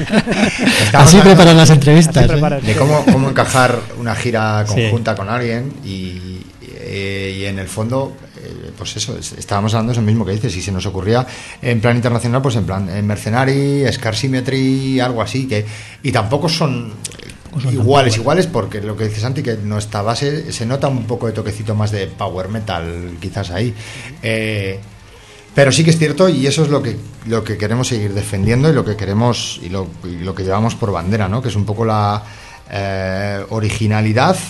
Speaker 2: Así preparan las entrevistas.
Speaker 3: De cómo encajar una gira conjunta con alguien y en el fondo, pues eso, estábamos hablando de eso mismo que dices, y se nos ocurría en plan internacional, pues en plan Mercenary, Scar Symmetry, algo así, y tampoco son iguales, porque lo que dices, Santi, que nuestra base se nota un poco de toquecito más de power metal quizás ahí, pero sí que es cierto, y eso es lo que queremos seguir defendiendo y lo que queremos y lo que llevamos por bandera, ¿no? Que es un poco la originalidad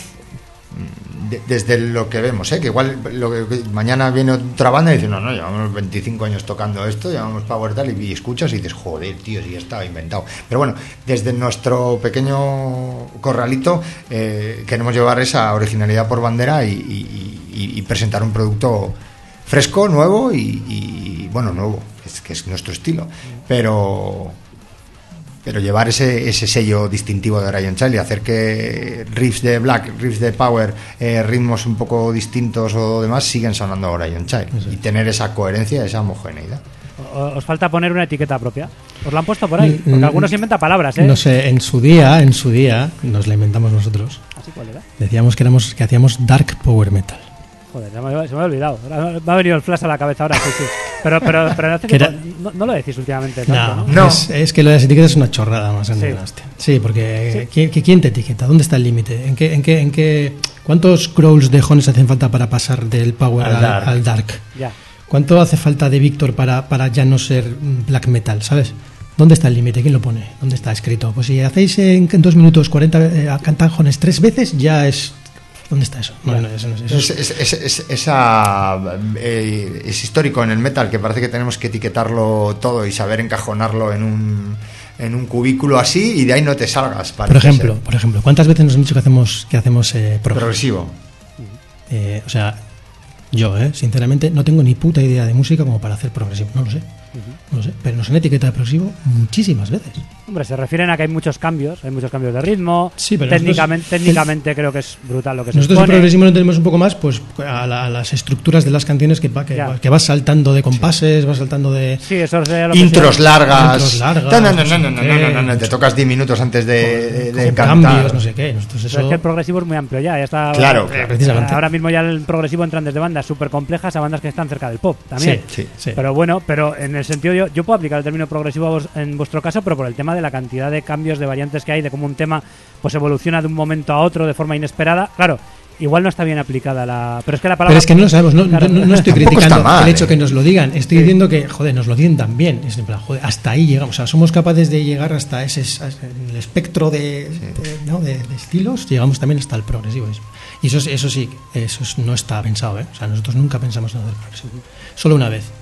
Speaker 3: desde lo que vemos, que igual mañana viene otra banda y dice, no, llevamos 25 años tocando esto, llevamos power tal, y escuchas y dices, joder, tío, si ya estaba inventado. Pero bueno, desde nuestro pequeño corralito queremos llevar esa originalidad por bandera y presentar un producto fresco, nuevo y bueno, nuevo, que es nuestro estilo, pero llevar ese sello distintivo de Orion Child y hacer que riffs de black, riffs de power, ritmos un poco distintos o demás siguen sonando a Orion Child, y tener esa coherencia, esa homogeneidad.
Speaker 1: ¿Os falta poner una etiqueta propia? ¿Os la han puesto por ahí? Porque algunos inventan palabras,
Speaker 2: No sé, en su día nos la inventamos nosotros.
Speaker 1: ¿Así cuál era?
Speaker 2: Decíamos que hacíamos dark power metal.
Speaker 1: Joder, se me ha olvidado. Me ha venido el flash a la cabeza ahora, sí. Pero no lo decís últimamente tanto,
Speaker 2: ¿no? Es que lo de las etiquetas es una chorrada más grande. Sí, porque ¿quién te etiqueta? ¿Dónde está el límite? ¿En qué cuántos crawls de Jones hacen falta para pasar del power al dark?
Speaker 1: Ya.
Speaker 2: ¿Cuánto hace falta de Víctor para ya no ser black metal, sabes? ¿Dónde está el límite? ¿Quién lo pone? ¿Dónde está escrito? Pues si hacéis en 2 minutos 40 cantan Jones 3 veces, ya es... ¿Dónde está eso?
Speaker 3: Es histórico en el metal, que parece que tenemos que etiquetarlo todo y saber encajonarlo en un cubículo así, y de ahí no te salgas.
Speaker 2: Por ejemplo, ¿cuántas veces nos han dicho que hacemos
Speaker 3: progresivo?
Speaker 2: O sea, yo, sinceramente, no tengo ni puta idea de música como para hacer progresivo, no lo sé. Pero nos han etiquetado de progresivo muchísimas veces.
Speaker 1: Hombre, se refieren a que hay muchos cambios de ritmo.
Speaker 2: Sí, pero
Speaker 1: técnicamente creo que es brutal lo que se
Speaker 2: nosotros
Speaker 1: expone.
Speaker 2: El progresivo lo entendemos un poco más pues a las estructuras de las canciones que vas saltando de compases, vas saltando de
Speaker 3: intros largas. No, te tocas 10 minutos antes de cantar.
Speaker 2: Cambios, no sé qué. Nosotros eso...
Speaker 1: Es que el progresivo es muy amplio ya está.
Speaker 3: Claro.
Speaker 2: Precisamente.
Speaker 1: Ahora mismo ya el progresivo entran desde bandas súper complejas a bandas que están cerca del pop también.
Speaker 2: Sí.
Speaker 1: Pero bueno, en el sentido yo puedo aplicar el término progresivo en vuestro caso, pero por el tema de la cantidad de cambios, de variantes que hay, de cómo un tema pues evoluciona de un momento a otro de forma inesperada. Claro, igual no está bien aplicada pero es que la palabra...
Speaker 2: Pero es que no lo sabemos, no estoy criticando
Speaker 3: mal,
Speaker 2: el hecho que nos lo digan, estoy diciendo que, joder, nos lo digan también. Es en plan, joder, hasta ahí llegamos, o sea, somos capaces de llegar hasta el espectro de estilos, llegamos también hasta el progresivo. Y eso sí, no está pensado, O sea, nosotros nunca pensamos en hacer progresivo. Solo una vez.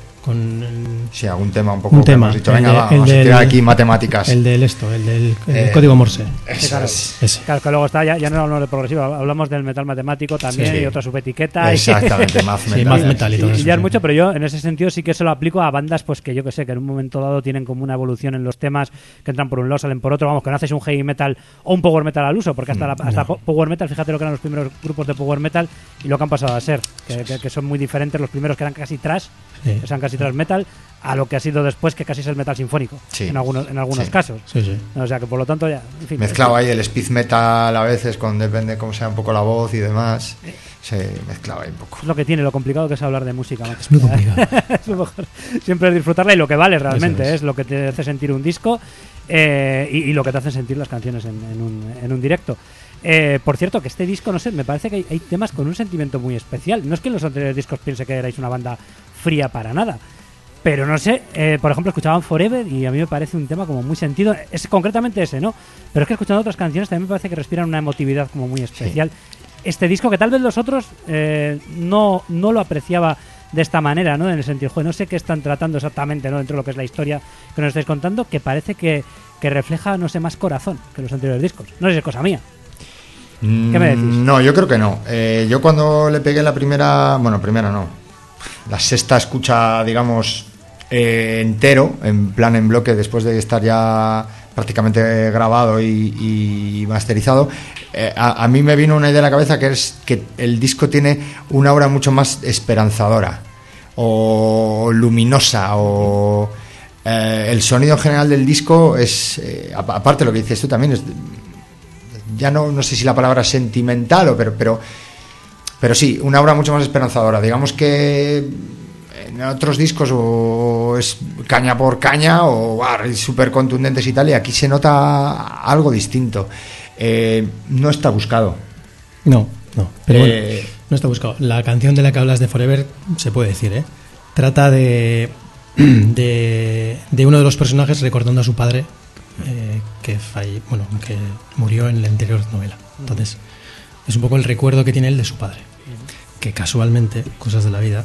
Speaker 3: Algún tema un poco que hemos dicho, venga, vamos a tirar aquí matemáticas.
Speaker 2: El del código Morse.
Speaker 1: Claro, que luego está, ya no hablamos de progresivo, hablamos del metal matemático también, y otra subetiqueta.
Speaker 3: Exactamente, math metal.
Speaker 2: Y todo eso.
Speaker 1: Y ya es mucho, pero yo en ese sentido sí que se lo aplico a bandas pues que yo que sé, que en un momento dado tienen como una evolución en los temas, que entran por un lado, salen por otro, vamos, que no haces un heavy metal o un power metal al uso, porque hasta power metal, fíjate lo que eran los primeros grupos de power metal y lo que han pasado a ser, que son muy diferentes, los primeros que eran casi thrash, que eran casi thrash metal, a lo que ha sido después, que casi es el metal sinfónico, en algunos casos. O sea que por lo tanto ya, en fin,
Speaker 3: mezclado ahí el speed metal a veces, depende cómo sea un poco la voz y demás, se mezclaba ahí un poco.
Speaker 1: Es lo que tiene, lo complicado que es hablar de música, macho.
Speaker 2: Es muy complicado.
Speaker 1: Es lo mejor siempre es disfrutarla, y lo que vale realmente es lo que te hace sentir un disco, y lo que te hace sentir las canciones en un directo. Por cierto, que este disco, no sé, me parece que hay temas con un sentimiento muy especial. No es que en los anteriores discos piense que erais una banda fría para nada, pero no sé, por ejemplo, escuchaban Forever y a mí me parece un tema como muy sentido, es concretamente ese, ¿no? Pero es que escuchando otras canciones también me parece que respiran una emotividad como muy especial. Este disco, que tal vez los otros no lo apreciaba de esta manera, ¿no? En el sentido, no sé qué están tratando exactamente, ¿no? Dentro de lo que es la historia que nos estáis contando, que parece que refleja, no sé, más corazón que los anteriores discos. No sé si es cosa mía. ¿Qué me decís?
Speaker 3: No, yo creo que no. Yo cuando le pegué la primera no, la sexta escucha, digamos, entero, en bloque, después de estar ya prácticamente grabado y masterizado, a mí me vino una idea a la cabeza, que es que el disco tiene una aura mucho más esperanzadora o luminosa, o el sonido general del disco es, aparte de lo que dices tú también, es, ya no sé si la palabra es sentimental, pero sí, una aura mucho más esperanzadora. Digamos que en otros discos o es caña por caña o súper contundentes y tal, y aquí se nota algo distinto. No está buscado.
Speaker 2: No, pero bueno, no está buscado. La canción de la que hablas, de Forever, se puede decir, trata de uno de los personajes recordando a su padre, que murió en la anterior novela. Entonces, es un poco el recuerdo que tiene él de su padre, que casualmente, cosas de la vida,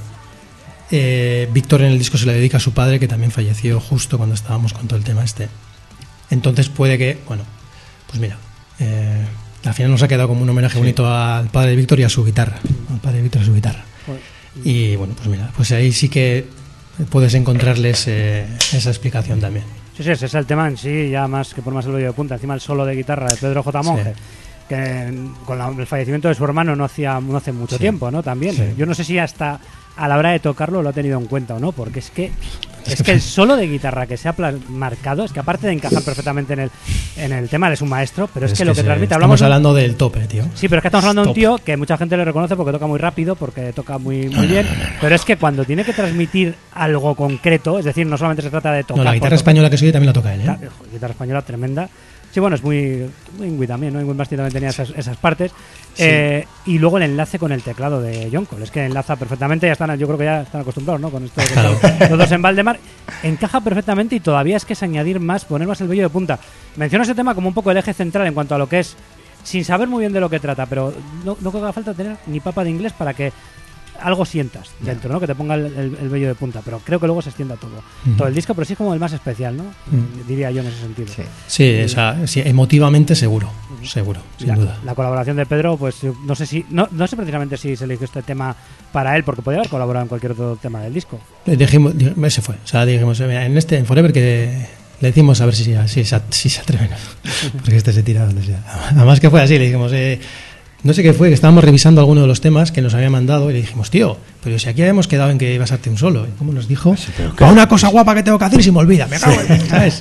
Speaker 2: Víctor en el disco se le dedica a su padre, que también falleció justo cuando estábamos con todo el tema este. Entonces puede que, bueno, pues mira, al final nos ha quedado como un homenaje bonito al padre de Víctor y a su guitarra, al padre de Víctor y a su guitarra. Y bueno, pues mira, pues ahí sí que puedes encontrarles esa explicación también.
Speaker 1: Sí, ese es el tema en sí, ya más que por más el vello de punta. Encima el solo de guitarra de Pedro J. Monge, que con el fallecimiento de su hermano no hace mucho tiempo, ¿no? También. Sí. Yo no sé si hasta a la hora de tocarlo lo ha tenido en cuenta o no, porque es que el solo de guitarra que se ha marcado, es que aparte de encajar perfectamente en el tema, es un maestro, pero es que lo que transmite...
Speaker 2: Estamos hablando del tope, tío.
Speaker 1: Sí, pero es que estamos hablando de un tío que mucha gente le reconoce porque toca muy rápido, porque toca muy bien, pero es que cuando tiene que transmitir algo concreto, es decir, no solamente se trata de tocar...
Speaker 2: No, la guitarra española que soy también la toca él, ¿eh?
Speaker 1: La guitarra española tremenda. Sí, bueno, es muy Ingui también, ¿no? Ingui Basti también tenía esas partes. Sí. Y luego el enlace con el teclado de John Cole. Es que enlaza perfectamente, yo creo que ya están acostumbrados, ¿no? Con esto de los dos en Valdemar. Encaja perfectamente y todavía es que es añadir más, poner más el vello de punta. Menciono ese tema como un poco el eje central en cuanto a lo que es, sin saber muy bien de lo que trata, pero no creo que haga falta tener ni papa de inglés para que algo sientas dentro, ¿no? Que te ponga el vello de punta, pero creo que luego se extienda todo el disco, pero sí es como el más especial, ¿no? Diría yo en ese sentido.
Speaker 2: Sí, o sea, sí, emotivamente seguro, sin duda.
Speaker 1: La colaboración de Pedro, pues no sé precisamente si se eligió este tema para él, porque podía haber colaborado en cualquier otro tema del disco.
Speaker 2: Ese fue, o sea, dijimos, en Forever, que le decimos a ver si se atreven, porque este se tira donde sea. Además que fue así, le dijimos... no sé qué fue, que estábamos revisando alguno de los temas que nos había mandado y le dijimos, tío, pero si aquí habíamos quedado en que ibas a hacerte un solo. ¿Cómo nos dijo? Sí, una cosa guapa que tengo que hacer y se me olvida, me cago en, ¿sabes?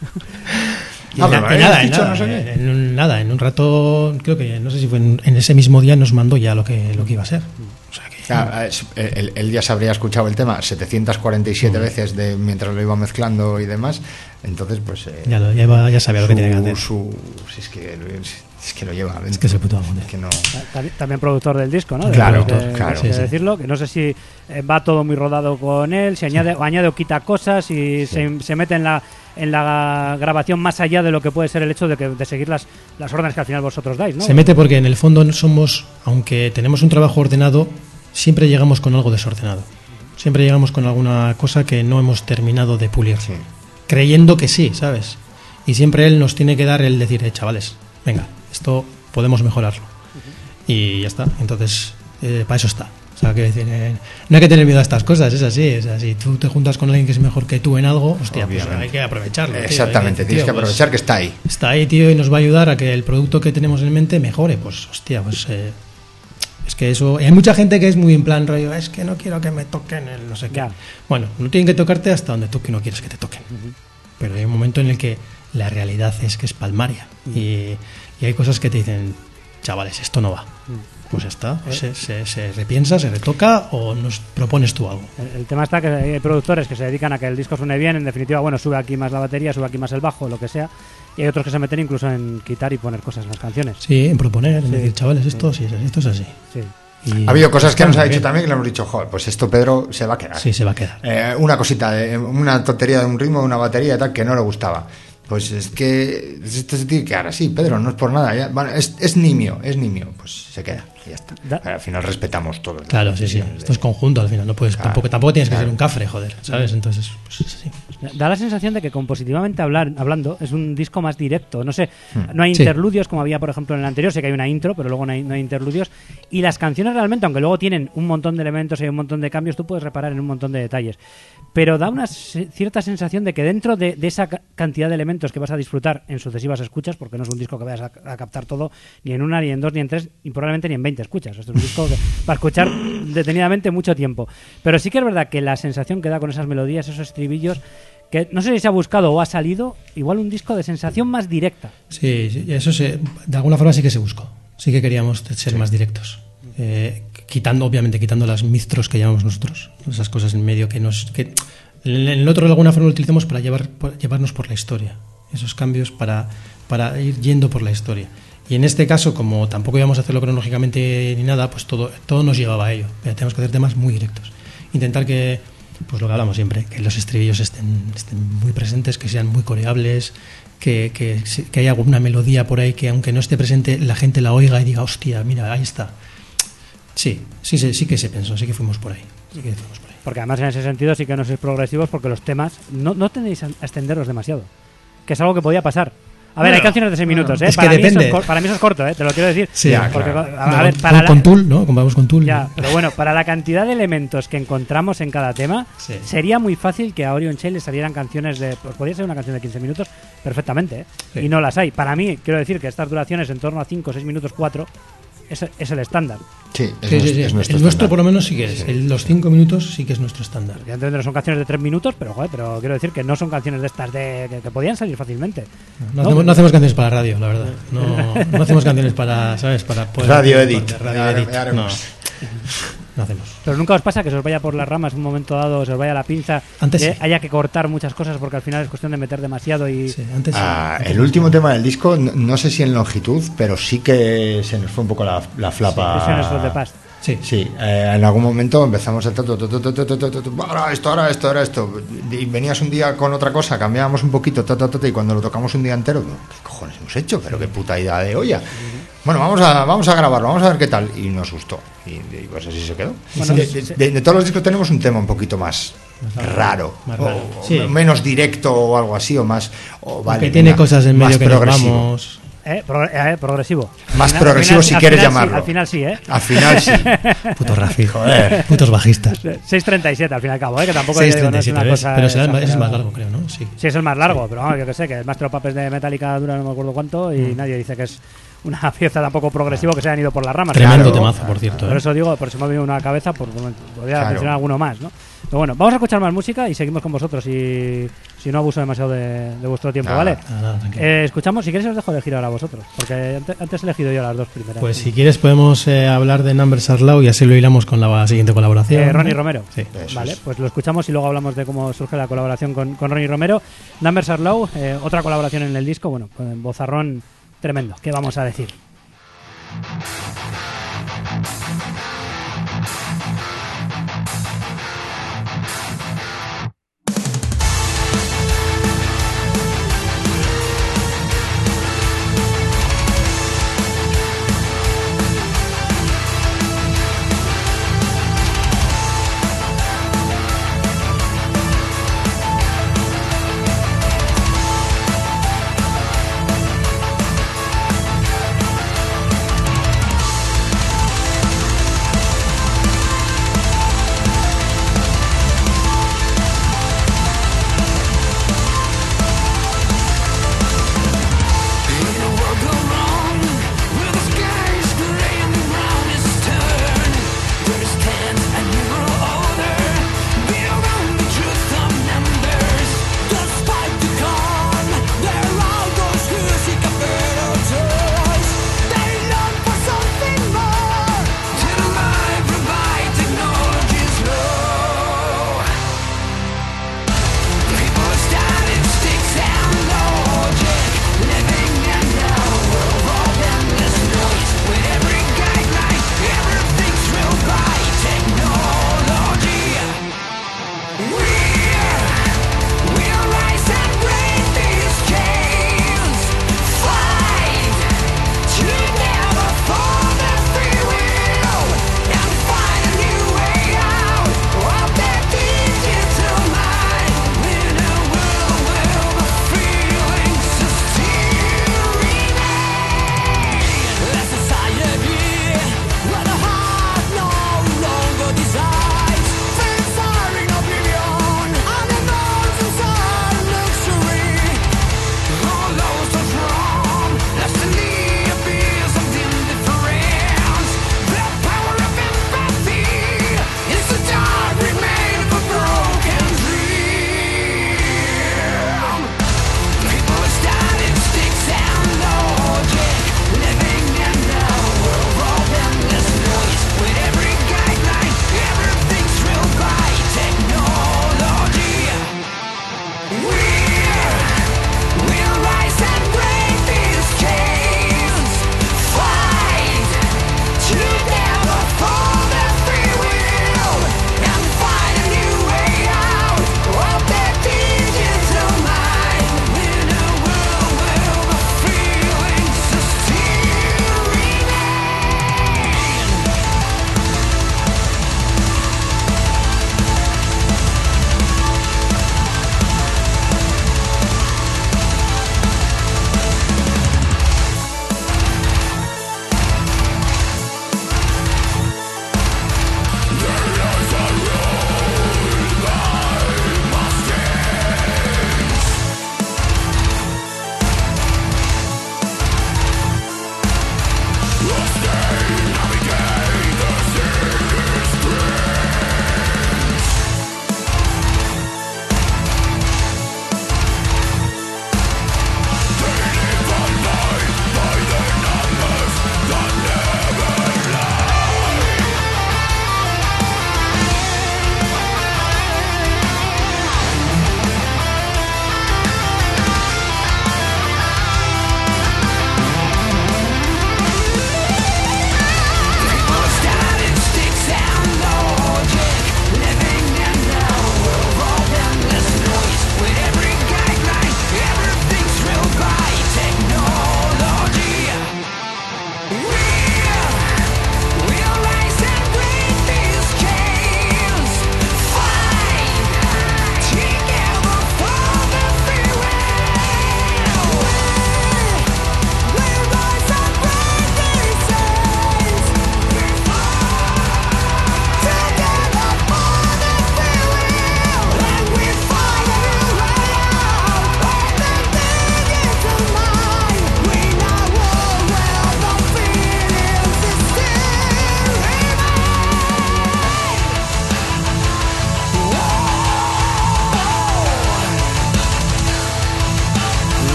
Speaker 2: En un rato, creo que, no sé si fue en ese mismo día, nos mandó ya lo que iba a ser. O sea que,
Speaker 3: él ya se habría escuchado el tema 747 veces mientras lo iba mezclando y demás, entonces pues...
Speaker 2: ya sabía lo que tenía que hacer.
Speaker 3: Es que lo lleva.
Speaker 2: Es que es el puto amo.
Speaker 3: Es que no...
Speaker 1: También productor del disco, ¿no?
Speaker 3: Claro.
Speaker 1: Sí. Decirlo, que no sé si va todo muy rodado con él, si añade o quita cosas y se mete en la grabación más allá de lo que puede ser el hecho de seguir las órdenes que al final vosotros dais, ¿no?
Speaker 2: Se mete porque en el fondo somos, aunque tenemos un trabajo ordenado, siempre llegamos con algo desordenado. Siempre llegamos con alguna cosa que no hemos terminado de pulir. Sí. Creyendo que sí, ¿sabes? Y siempre él nos tiene que dar el decir, chavales, venga, esto podemos mejorarlo. Y ya está. Entonces, para eso está. O sea, que decir, no hay que tener miedo a estas cosas, es así. O sea, si tú te juntas con alguien que es mejor que tú en algo, hostia, pues hay que aprovecharlo.
Speaker 3: Exactamente, tienes que aprovechar que está ahí.
Speaker 2: Está ahí, tío, y nos va a ayudar a que el producto que tenemos en mente mejore. Pues, hostia, pues... es que eso... hay mucha gente que es muy en plan rollo, es que no quiero que me toquen el no sé qué. Bueno, no tienen que tocarte hasta donde tú no quieres que te toquen. Pero hay un momento en el que la realidad es que es palmaria. Y hay cosas que te dicen, chavales, esto no va. Pues ya está, se repiensa, se retoca o nos propones tú algo.
Speaker 1: El tema está que hay productores que se dedican a que el disco suene bien, en definitiva, bueno, sube aquí más la batería, sube aquí más el bajo, lo que sea, y hay otros que se meten incluso en quitar y poner cosas en las canciones.
Speaker 2: Sí, en proponer, en decir, chavales, esto es así.
Speaker 1: Sí.
Speaker 3: Ha habido cosas que nos ha dicho también que le hemos dicho, joder, pues esto Pedro se va a quedar.
Speaker 2: Sí, se va a quedar.
Speaker 3: Una cosita, una tontería de un ritmo, de una batería y tal, que no le gustaba. Pues es que esto se tiene que quedar así, Pedro, no es por nada. Bueno, es nimio, pues se queda. y ya está. Al final respetamos todo.
Speaker 2: Claro, sí. Esto es conjunto al final. No puedes, tampoco tienes que ser un cafre, joder, ¿sabes? Entonces, pues sí.
Speaker 1: Da la sensación de que compositivamente hablando es un disco más directo. No sé, no hay interludios como había, por ejemplo, en el anterior. Sé que hay una intro, pero luego no hay interludios. Y las canciones realmente, aunque luego tienen un montón de elementos y un montón de cambios, tú puedes reparar en un montón de detalles. Pero da una cierta sensación de que dentro de esa cantidad de elementos que vas a disfrutar en sucesivas escuchas, porque no es un disco que vayas a captar todo ni en una, ni en dos, ni en tres, y probablemente ni en 20 escuchas. Esto es un disco que va a escuchar detenidamente mucho tiempo. Pero sí que es verdad que la sensación que da con esas melodías, esos estribillos, que no sé si se ha buscado o ha salido, igual un disco de sensación más directa.
Speaker 2: Sí, eso de alguna forma sí que se buscó. Sí que queríamos ser más directos. Obviamente quitando las mistros que llamamos nosotros, esas cosas en medio que en el otro de alguna forma lo utilizamos para llevarnos por la historia, esos cambios para ir yendo por la historia. Y en este caso, como tampoco íbamos a hacerlo cronológicamente ni nada, pues todo nos llevaba a ello. Pero tenemos que hacer temas muy directos. Intentar que, pues lo que hablamos siempre, que los estribillos estén muy presentes, que sean muy coreables, que haya alguna melodía por ahí que aunque no esté presente, la gente la oiga y diga, hostia, mira, ahí está. Sí que se pensó, sí que fuimos por ahí.
Speaker 1: Porque además en ese sentido sí que no sois progresivos porque los temas no tenéis a extenderlos demasiado. Que es algo que podía pasar. A ver, hay canciones de 6 minutos, ¿eh?
Speaker 2: Es que depende.
Speaker 1: Para mí eso es corto, ¿eh? Te lo quiero decir.
Speaker 2: Sí,
Speaker 1: porque,
Speaker 2: claro. Con Tool, ¿no? Comparamos con Tool.
Speaker 1: Ya, pero bueno, para la cantidad de elementos que encontramos en cada tema, sería muy fácil que a Orion Chain le salieran canciones pues podría ser una canción de 15 minutos perfectamente, ¿eh? Sí. Y no las hay. Para mí, quiero decir que estas duraciones en torno a 5 o 6 minutos 4 es el estándar.
Speaker 3: Sí,
Speaker 2: es nuestro por lo menos sí que es. Los 5 minutos sí que es nuestro estándar.
Speaker 1: Evidentemente no son canciones de 3 minutos, pero quiero decir que no son canciones de estas que podían salir fácilmente.
Speaker 2: No hacemos canciones para radio, la verdad. No hacemos canciones para, ¿sabes? Para poder
Speaker 3: Radio Edit.
Speaker 2: No hacemos.
Speaker 1: Pero nunca os pasa que se os vaya por las ramas en un momento dado, se os vaya la pinza,
Speaker 2: antes
Speaker 1: que
Speaker 2: sí.
Speaker 1: haya que cortar muchas cosas porque al final es cuestión de meter demasiado y...
Speaker 2: Sí, antes sí.
Speaker 3: El último tema del disco, no sé si en longitud, pero sí que se nos fue un poco la flapa.
Speaker 1: Prisiones de Past.
Speaker 3: Sí, en algún momento empezamos a ahora esto, y venías un día con otra cosa, cambiábamos un poquito, y cuando lo tocamos un día entero, ¿qué cojones hemos hecho? Pero qué puta idea de olla. Bueno, vamos a grabarlo, vamos a ver qué tal, y nos gustó, y pues así se quedó. Bueno, de todos los discos tenemos un tema un poquito más raro, o menos directo o algo así, o más,
Speaker 2: que tiene cosas en medio que
Speaker 3: progresivo.
Speaker 2: Vamos...
Speaker 1: progresivo.
Speaker 3: Más progresivo si quieres llamarlo.
Speaker 1: Sí, al final sí, ¿eh?
Speaker 3: Al final sí.
Speaker 2: Puto Rafi. Joder. Putos bajistas.
Speaker 1: 6.37 al fin y al cabo, ¿eh? Que tampoco
Speaker 2: 6.37,
Speaker 1: no es una cosa...
Speaker 2: Pero es el más largo, creo, ¿no? Sí,
Speaker 1: es el más largo, pero vamos, yo que sé, que el Master of Puppets de Metallica dura no me acuerdo cuánto y nadie dice que es una pieza tampoco progresivo que se hayan ido por las ramas.
Speaker 2: Tremendo temazo, por cierto.
Speaker 1: Por eso digo, por si me ha venido una cabeza, podría mencionar alguno más, ¿no? Pero bueno, vamos a escuchar más música y seguimos con vosotros y si no abuso demasiado de vuestro tiempo, ¿vale? Escuchamos, si queréis os dejo elegir ahora vosotros, porque antes he elegido yo las dos primeras.
Speaker 2: Pues si quieres podemos hablar de Numbers Are Low y así lo hilamos con la siguiente colaboración.
Speaker 1: Ronnie Romero.
Speaker 2: Sí.
Speaker 1: Vale, pues lo escuchamos y luego hablamos de cómo surge la colaboración con Ronnie Romero. Numbers Are Low, otra colaboración en el disco, bueno, con vozarrón tremendo. ¿Qué vamos a decir?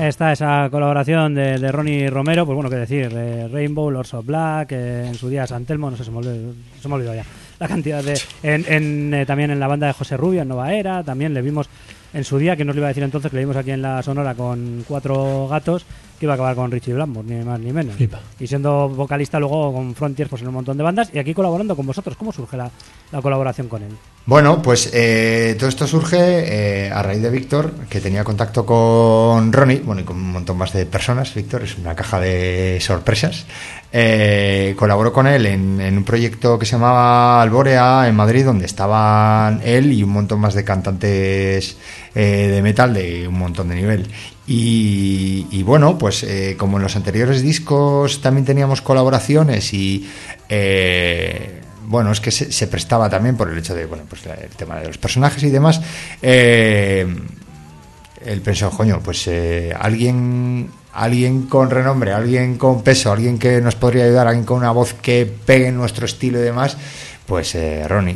Speaker 1: Está esa colaboración de Ronnie Romero, pues bueno, qué decir, Rainbow, Lords of Black, en su día San Telmo, no sé, se me ha olvidado ya la cantidad de... también en la banda de José Rubio, en Nova Era, también le vimos en su día, que nos lo iba a decir entonces, que le vimos aquí en la Sonora con 4 gatos, que iba a acabar con Richie Blackmore, ni más ni menos.
Speaker 2: Flipa.
Speaker 1: Y siendo vocalista luego con Frontiers pues en un montón de bandas, y aquí colaborando con vosotros. ¿Cómo surge la colaboración con él?
Speaker 3: Bueno, pues todo esto surge a raíz de Víctor, que tenía contacto con Ronnie, bueno, y con un montón más de personas. Víctor es una caja de sorpresas. Colaboró con él en un proyecto que se llamaba Alborea en Madrid, donde estaban él y un montón más de cantantes de metal de un montón de nivel. Y bueno, pues como en los anteriores discos también teníamos colaboraciones y bueno, es que se prestaba también por el hecho de, bueno, pues el tema de los personajes y demás. Él pensó, coño, pues alguien con renombre, alguien con peso, alguien que nos podría ayudar, alguien con una voz que pegue en nuestro estilo y demás, pues Ronnie.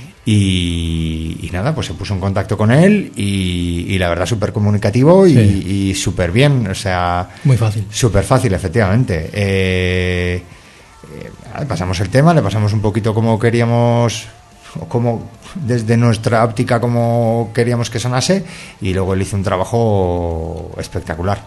Speaker 3: Y nada, pues se puso en contacto con él y la verdad súper comunicativo y súper bien, o sea...
Speaker 2: Muy fácil.
Speaker 3: Súper fácil, efectivamente. Pasamos el tema, le pasamos un poquito cómo queríamos, o cómo desde nuestra óptica cómo queríamos que sonase, y luego él hizo un trabajo espectacular.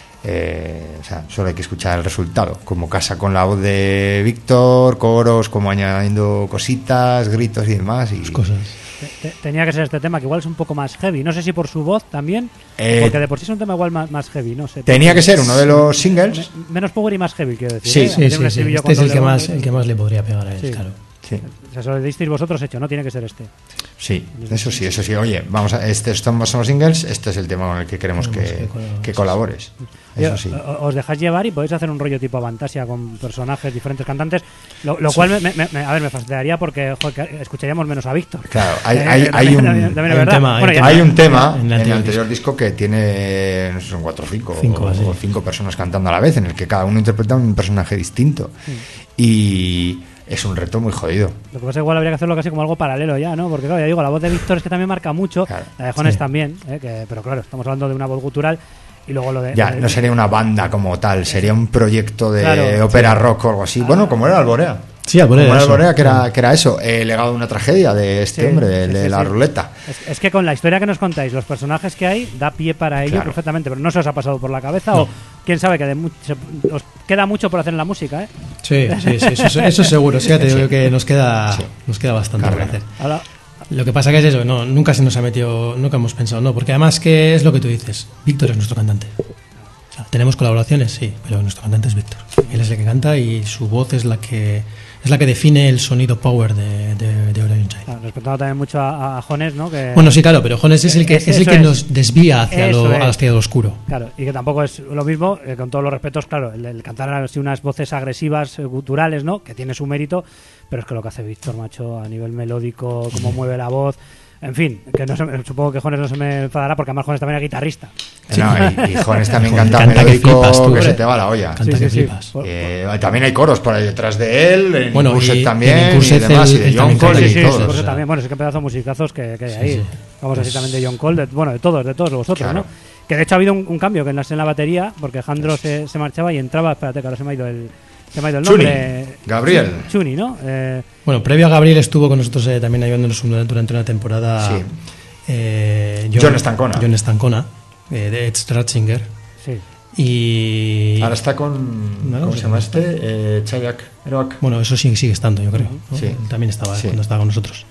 Speaker 3: O sea, solo hay que escuchar el resultado, como casa con la voz de Víctor, coros, como añadiendo cositas, gritos y demás. Y
Speaker 2: cosas.
Speaker 1: Tenía que ser este tema, que igual es un poco más heavy. No sé si por su voz también, porque de por sí es un tema igual más heavy, no sé.
Speaker 3: Tenía que ser uno de los singles.
Speaker 1: Menos power y más heavy, quiero decir.
Speaker 2: Sí. Este es el que más le podría pegar a él, claro.
Speaker 3: Sí.
Speaker 1: O sea, eso lo disteis vosotros hecho, ¿no? Tiene que ser este.
Speaker 3: Sí, eso sí. Oye, vamos a, estos son los singles, este es el tema con el que queremos que colabores. Eso sí.
Speaker 1: Os dejáis llevar y podéis hacer un rollo tipo Avantasia con personajes, diferentes cantantes, lo cual me fastidiaría porque escucharíamos menos a Víctor.
Speaker 3: Claro, hay un tema en el anterior disco que tiene, no sé, son 4 o 5 personas cantando a la vez, en el que cada uno interpreta un personaje distinto. Y es un reto muy jodido. Lo que
Speaker 1: pasa es que igual habría que hacerlo casi como algo paralelo ya, ¿no? Porque claro, ya digo, la voz de Víctor es que también marca mucho, claro. La de Jones también, pero claro, estamos hablando de una voz gutural. Y luego lo de...
Speaker 3: Ya, no sería una banda como tal, sería un proyecto de ópera rock o algo así. Bueno, como era Alborea.
Speaker 2: Sí, Alborea.
Speaker 3: Como era Alborea, que era eso, legado de una tragedia de este hombre, de la ruleta.
Speaker 1: Es que con la historia que nos contáis, los personajes que hay, da pie para ello perfectamente, pero no se os ha pasado por la cabeza o quién sabe que os queda mucho por hacer en la música, ¿eh?
Speaker 2: Sí, eso seguro. Sí, ya te digo que nos queda bastante por hacer. Ahora, lo que pasa que es eso, no, nunca se nos ha metido, nunca hemos pensado, no, porque además que es lo que tú dices, Víctor es nuestro cantante. O sea, tenemos colaboraciones, sí, pero nuestro cantante es Víctor. Él es el que canta y su voz es la que define el sonido power de Orion Child.
Speaker 1: Respetando también mucho a Jones, ¿no? Que
Speaker 2: bueno, sí, claro, pero Jones es el que nos desvía hacia lo oscuro.
Speaker 1: Claro, y que tampoco es lo mismo, con todos los respetos, claro, el cantar así unas voces agresivas, guturales, ¿no? Que tiene su mérito, pero es que lo que hace Víctor, macho, a nivel melódico, cómo mueve la voz... En fin, que supongo que Jones no se me enfadará porque además Jones también era guitarrista.
Speaker 3: No, y Jones también canta melódico que se te va la olla.
Speaker 2: Canta que flipas.
Speaker 3: También hay coros por ahí detrás de él, en Curset también,
Speaker 2: en Curset
Speaker 3: y demás, y de John Cole y todos.
Speaker 1: Curset también, bueno, es que pedazo de musicazos que hay ahí. Vamos a decir también de John Cole, de todos vosotros, claro. ¿No? Que de hecho ha habido un cambio que en la batería, porque Jandro se marchaba y entraba, espérate que ahora se me ha ido el nombre.
Speaker 3: Gabriel.
Speaker 1: Chuni, ¿no?
Speaker 2: Bueno, previo a Gabriel estuvo con nosotros también ayudándonos durante una temporada.
Speaker 3: Sí. John
Speaker 2: Stancona, de Ed Stratzinger.
Speaker 1: Sí.
Speaker 2: Y
Speaker 3: ahora está con... ¿Cómo se llama este? Chayak Eroak.
Speaker 2: Bueno, eso sigue estando, yo creo. ¿no?
Speaker 3: Sí.
Speaker 2: Él también estaba cuando estaba con nosotros.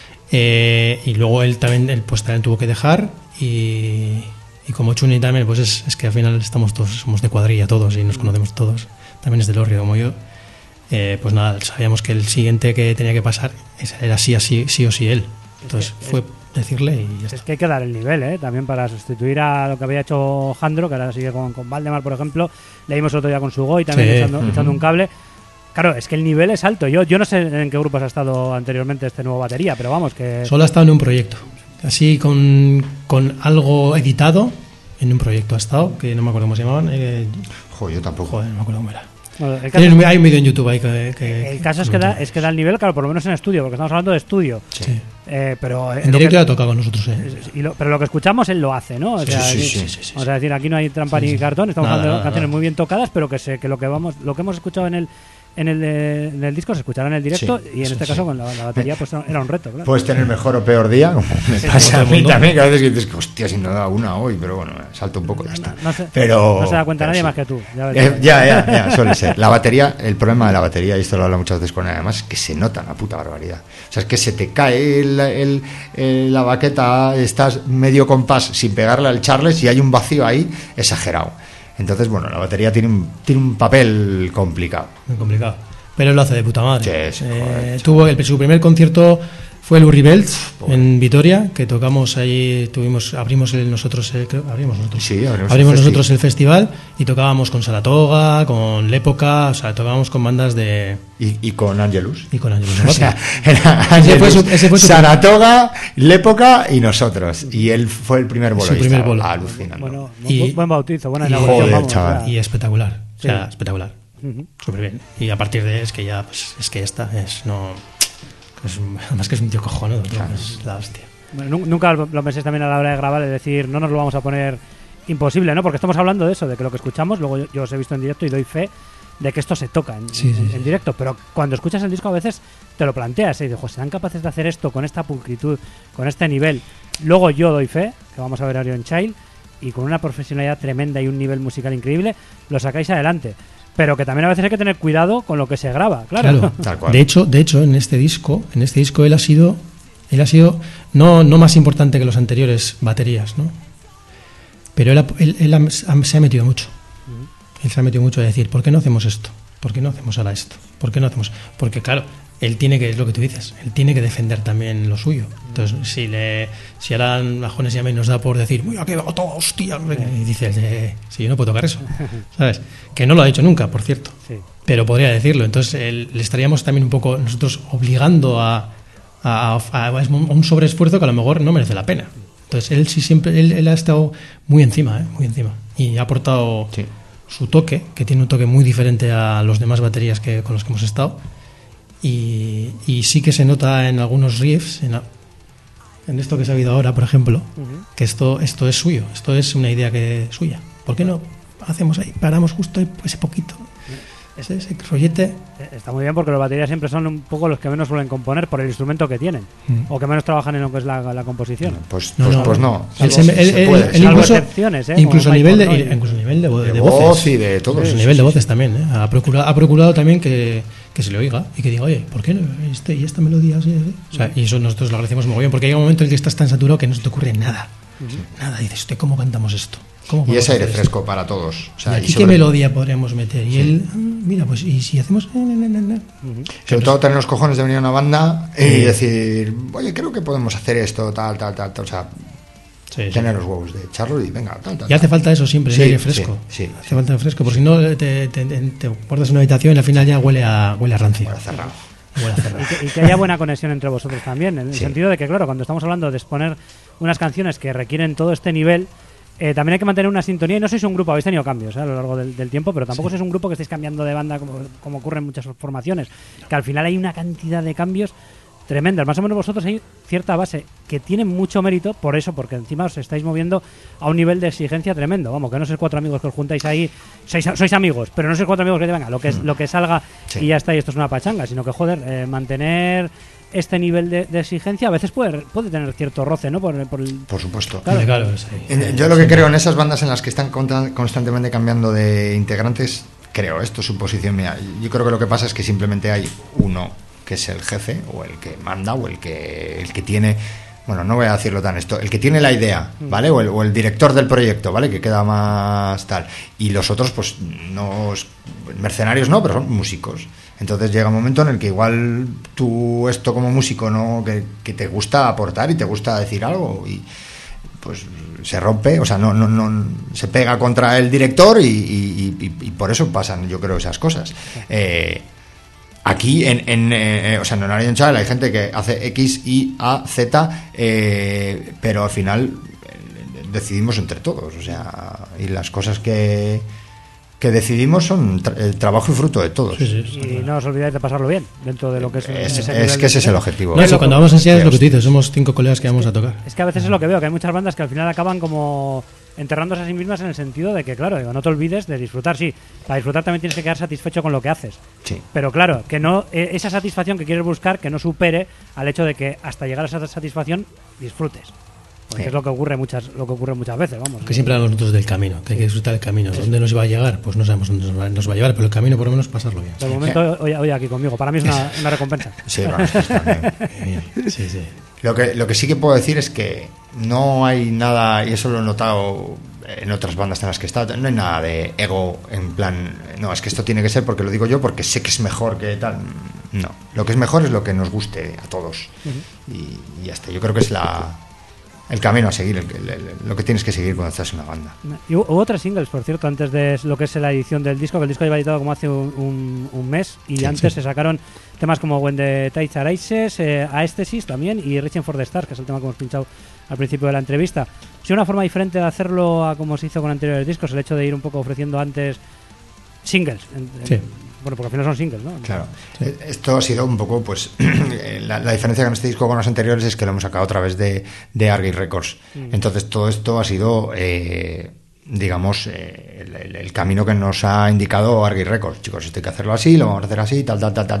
Speaker 2: Y luego él también tuvo que dejar. Y como Chuni también, pues es que al final somos de cuadrilla todos y nos conocemos todos. También es del Orrio como yo. Pues nada, sabíamos que el siguiente que tenía que pasar era sí o sí él. Entonces fue decirle y ya está.
Speaker 1: Es que hay que dar el nivel, también para sustituir a lo que había hecho Jandro, que ahora sigue con Valdemar, por ejemplo. Leímos el otro día con Sugoi también echando un cable. Claro, es que el nivel es alto. Yo no sé en qué grupos ha estado anteriormente este nuevo batería, pero vamos que...
Speaker 2: Solo ha estado en un proyecto. Así con algo editado, en un proyecto ha estado, que no me acuerdo cómo se llamaban.
Speaker 3: Yo tampoco.
Speaker 2: Joder, no me acuerdo cómo era.
Speaker 1: Bueno,
Speaker 2: hay un vídeo en YouTube ahí
Speaker 1: el caso es que da el nivel, claro, por lo menos en estudio, porque estamos hablando de estudio.
Speaker 3: Sí.
Speaker 1: pero
Speaker 2: en directo ya ha tocado con nosotros.
Speaker 1: Pero lo que escuchamos él lo hace, ¿no? O sea,
Speaker 2: sí.
Speaker 1: O sea, decir, aquí no hay trampa ni cartón, estamos hablando de canciones
Speaker 2: nada.
Speaker 1: muy bien tocadas, pero que lo que hemos escuchado en el disco se escuchará en el directo, y en este caso con la batería pues era un reto, claro.
Speaker 3: Puedes tener mejor o peor día, como me pasa a mí también, que a veces dices, hostia, si no da una hoy, pero bueno, salto un poco y ya está.
Speaker 1: No se da cuenta nadie más que tú.
Speaker 3: Ya, suele ser. La batería, el problema de la batería, y esto lo hablo muchas veces con él, además, es que se nota una puta barbaridad. O sea, es que se te cae la baqueta, estás medio compás sin pegarle al Charles y hay un vacío ahí exagerado. Entonces, bueno, la batería tiene un papel complicado.
Speaker 2: Muy complicado. Pero él lo hace de puta madre.
Speaker 3: Sí,
Speaker 2: tuvo su primer concierto fue el Urribelt en Vitoria, que tocamos ahí, abrimos nosotros el festival, y tocábamos con Saratoga, con L'Época, o sea, tocábamos con bandas de...
Speaker 3: Y con Angelus.
Speaker 2: O
Speaker 3: sea, era Angelus, ese fue Saratoga, L'Época y nosotros. Y él fue el primer bolo.
Speaker 2: Su primer bolo.
Speaker 3: Alucinante.
Speaker 1: Bueno, buen bautizo, buena inauguración.
Speaker 3: Chaval.
Speaker 2: Y espectacular. Sí. O sea, espectacular. Súper bien. Y a partir de es que ya está. Además que es un tío cojonudo, es la hostia.
Speaker 1: Bueno, nunca lo penséis también a la hora de grabar, es decir, no nos lo vamos a poner imposible, ¿no? Porque estamos hablando de eso, de que lo que escuchamos, luego yo os he visto en directo y doy fe de que esto se toca en directo, pero cuando escuchas el disco a veces te lo planteas y dices, ¿serán capaces de hacer esto con esta pulcritud, con este nivel? Luego yo doy fe, que vamos a ver a Orion Child, y con una profesionalidad tremenda y un nivel musical increíble, lo sacáis adelante. Pero que también a veces hay que tener cuidado con lo que se graba, claro.
Speaker 3: Tal cual.
Speaker 2: De hecho, en este disco él ha sido no más importante que los anteriores baterías, ¿no? Pero él se ha metido mucho. Él se ha metido mucho a decir, ¿por qué no hacemos esto? ¿Por qué no hacemos ahora esto? ¿Por qué no hacemos? Porque claro, él tiene que, es lo que tú dices, él tiene que defender también lo suyo. Entonces, si ahora a Jones y a mí nos da por decir, uy, ha quedado todo, hostia, y dice, si yo no puedo tocar eso, ¿sabes? Que no lo ha dicho nunca, por cierto, pero podría decirlo. Entonces, le estaríamos también un poco nosotros obligando a un sobreesfuerzo que a lo mejor no merece la pena. Entonces, él sí siempre, él ha estado muy encima, y ha aportado su toque, que tiene un toque muy diferente a los demás baterías con los que hemos estado. Y sí que se nota en algunos riffs, en esto que se ha oído ahora, por ejemplo, que esto es suyo, esto es una idea suya. ¿Por qué no hacemos ahí, paramos justo ese poquito? Ese rollete.
Speaker 1: Está muy bien, porque los baterías siempre son un poco los que menos suelen componer por el instrumento que tienen, o que menos trabajan en lo que es la composición.
Speaker 3: Pues no.
Speaker 2: Incluso a nivel de voces
Speaker 3: y de todo.
Speaker 2: A nivel de voces también, ¿eh? Ha procurado también que se le oiga y que diga, oye, ¿por qué no esta melodía así? O sea, y eso nosotros lo agradecemos muy bien, porque hay un momento en que estás tan saturado que no se te ocurre nada. Nada, dices, ¿cómo cantamos esto?
Speaker 3: Y es aire fresco para todos. O sea,
Speaker 2: ¿y qué melodía podríamos meter? Y él, mira, pues, ¿y si hacemos...?
Speaker 3: Sobre todo tener los cojones de venir a una banda y decir, oye, creo que podemos hacer esto, tal. O sea, tener los huevos de echarlo y venga, tal.
Speaker 2: Y hace falta eso siempre, aire fresco.
Speaker 3: Sí.
Speaker 2: Hace falta fresco, porque si no te guardas en una habitación y al final ya huele a rancio.
Speaker 3: Huele cerrado.
Speaker 1: Y que haya buena conexión entre vosotros también, en el sentido de que, claro, cuando estamos hablando de exponer unas canciones que requieren todo este nivel, también hay que mantener una sintonía. Y no sois un grupo, habéis tenido cambios a lo largo del tiempo, pero tampoco sois un grupo que estéis cambiando de banda como ocurre en muchas formaciones, que al final hay una cantidad de cambios tremendas. Más o menos vosotros hay cierta base que tiene mucho mérito por eso, porque encima os estáis moviendo a un nivel de exigencia tremendo. Vamos, que no sois cuatro amigos que os juntáis ahí, sois amigos, pero no sois cuatro amigos que te venga, lo que salga y ya está, y esto es una pachanga, sino que, joder, mantener este nivel de exigencia a veces puede tener cierto roce, ¿no? Por
Speaker 3: supuesto.
Speaker 2: Claro,
Speaker 3: yo lo que creo en esas bandas en las que están constantemente cambiando de integrantes, esto es suposición mía, yo creo que lo que pasa es que simplemente hay uno que es el jefe, o el que manda, o el que tiene, bueno, no voy a decirlo tan esto, el que tiene la idea, ¿vale? O el director del proyecto, ¿vale? Que queda más tal. Y los otros, pues, mercenarios no, pero son músicos. Entonces llega un momento en el que igual tú esto como músico, ¿no? Que te gusta aportar y te gusta decir algo, y pues se rompe, o sea, no se pega contra el director, y por eso pasan, yo creo, esas cosas. Aquí en Orion Child hay gente que hace X, Y, A, Z, pero al final decidimos entre todos, o sea, y las cosas que que decidimos son el trabajo y fruto de todos.
Speaker 1: Y no os olvidáis de pasarlo bien dentro de lo que es
Speaker 3: es que ese es el objetivo.
Speaker 2: No, eso, cuando vamos a enseñar es lo que tú dices, somos 5 colegas que vamos a tocar.
Speaker 1: Es que a veces es lo que veo, que hay muchas bandas que al final acaban como enterrándose a sí mismas en el sentido de que, claro, no te olvides de disfrutar. Sí, para disfrutar también tienes que quedar satisfecho con lo que haces.
Speaker 3: Sí.
Speaker 1: Pero claro, que no esa satisfacción que quieres buscar, que no supere al hecho de que hasta llegar a esa satisfacción disfrutes. Porque es lo que ocurre muchas veces, vamos.
Speaker 2: Que siempre hablamos nosotros del camino, que hay que disfrutar del camino. ¿Dónde nos va a llegar? Pues no sabemos dónde nos va a llevar, pero el camino por lo menos pasarlo bien.
Speaker 1: De momento, hoy aquí conmigo. Para mí es una recompensa.
Speaker 3: Sí, bueno, también.
Speaker 2: Sí.
Speaker 3: Lo que sí que puedo decir es que no hay nada, y eso lo he notado en otras bandas en las que he estado, no hay nada de ego en plan, no, es que esto tiene que ser porque lo digo yo, porque sé que es mejor que tal. No, lo que es mejor es lo que nos guste a todos. Y hasta yo creo que es el camino a seguir, lo que tienes que seguir cuando estás en una banda.
Speaker 1: Y hubo otras singles, por cierto, antes de lo que es la edición del disco, que el disco lleva editado como hace un mes, y antes se sacaron temas como When the Tides Arises, Aesthesis también, y Reaching for the Stars, que es el tema que hemos pinchado al principio de la entrevista. Si una forma diferente de hacerlo a como se hizo con anteriores discos, el hecho de ir un poco ofreciendo antes singles. Bueno, porque al final son singles, ¿no?
Speaker 3: Claro. Sí. Esto ha sido un poco, pues, la diferencia con este disco con los anteriores es que lo hemos sacado a través de Argyle Records. Entonces, todo esto ha sido, digamos, el camino que nos ha indicado Argyle Records. Chicos, esto hay que hacerlo así, lo vamos a hacer así, tal.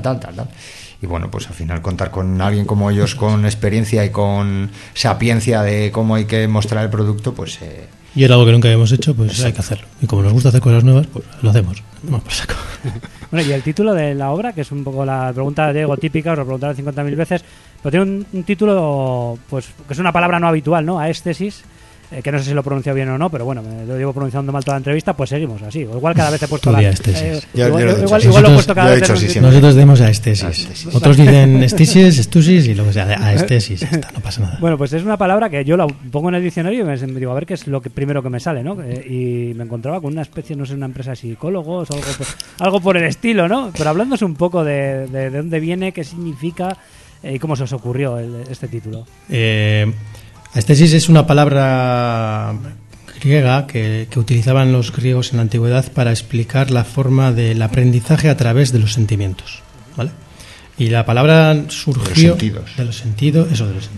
Speaker 3: Y bueno, pues al final contar con alguien como ellos, con experiencia y con sapiencia de cómo hay que mostrar el producto, pues...
Speaker 2: Y era algo que nunca habíamos hecho, pues hay que hacerlo. Y como nos gusta hacer cosas nuevas, pues lo hacemos. Vamos por saco.
Speaker 1: Bueno, y el título de la obra, que es un poco la pregunta de Diego típica, os lo preguntaron 50.000 veces, pero tiene un título, pues, que es una palabra no habitual, ¿no? Aesthesis, que no sé si lo he pronunciado bien o no, pero bueno, me lo llevo pronunciando mal toda la entrevista, pues seguimos así. O igual cada vez he puesto
Speaker 2: igual
Speaker 1: lo he puesto cada vez.
Speaker 2: Nosotros decimos aesthesis. Otros dicen estisis, estusis y lo que sea, aesthesis. No pasa nada.
Speaker 1: Bueno, pues es una palabra que yo la pongo en el diccionario y me digo, a ver qué es lo primero que me sale, ¿no? Y me encontraba con una especie, no sé, una empresa de psicólogos o algo por el estilo, ¿no? Pero hablándose un poco de dónde viene, qué significa y cómo se os ocurrió este título.
Speaker 2: Aesthesis es una palabra griega que utilizaban los griegos en la antigüedad para explicar la forma del aprendizaje a través de los sentimientos, ¿vale? Y la palabra surgió de los sentidos,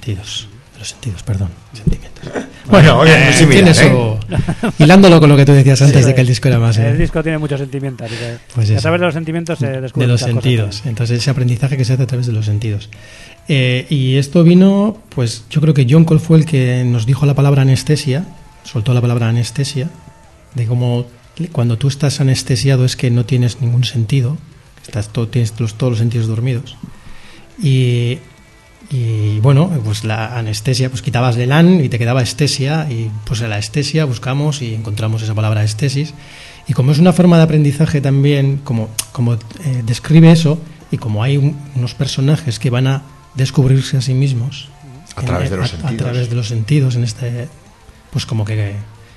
Speaker 2: sentimientos.
Speaker 3: Bueno,
Speaker 2: tiene eso, hilándolo con lo que tú decías antes de que el disco era más...
Speaker 1: El disco tiene muchos sentimientos, pues a través de los sentimientos se descubre
Speaker 2: de los sentidos, entonces ese aprendizaje que se hace a través de los sentidos. Y esto vino, pues yo creo que John Cole fue el que nos dijo la palabra anestesia, soltó la palabra anestesia, de cómo cuando tú estás anestesiado es que no tienes ningún sentido, tienes todos los sentidos dormidos. Y bueno, pues la anestesia, pues quitabas el an y te quedaba estesia, y pues en la estesia buscamos y encontramos esa palabra estesis. Y como es una forma de aprendizaje también, como describe eso, y como hay unos personajes que van a descubrirse a sí mismos
Speaker 3: a través de los
Speaker 2: sentidos en este, pues como que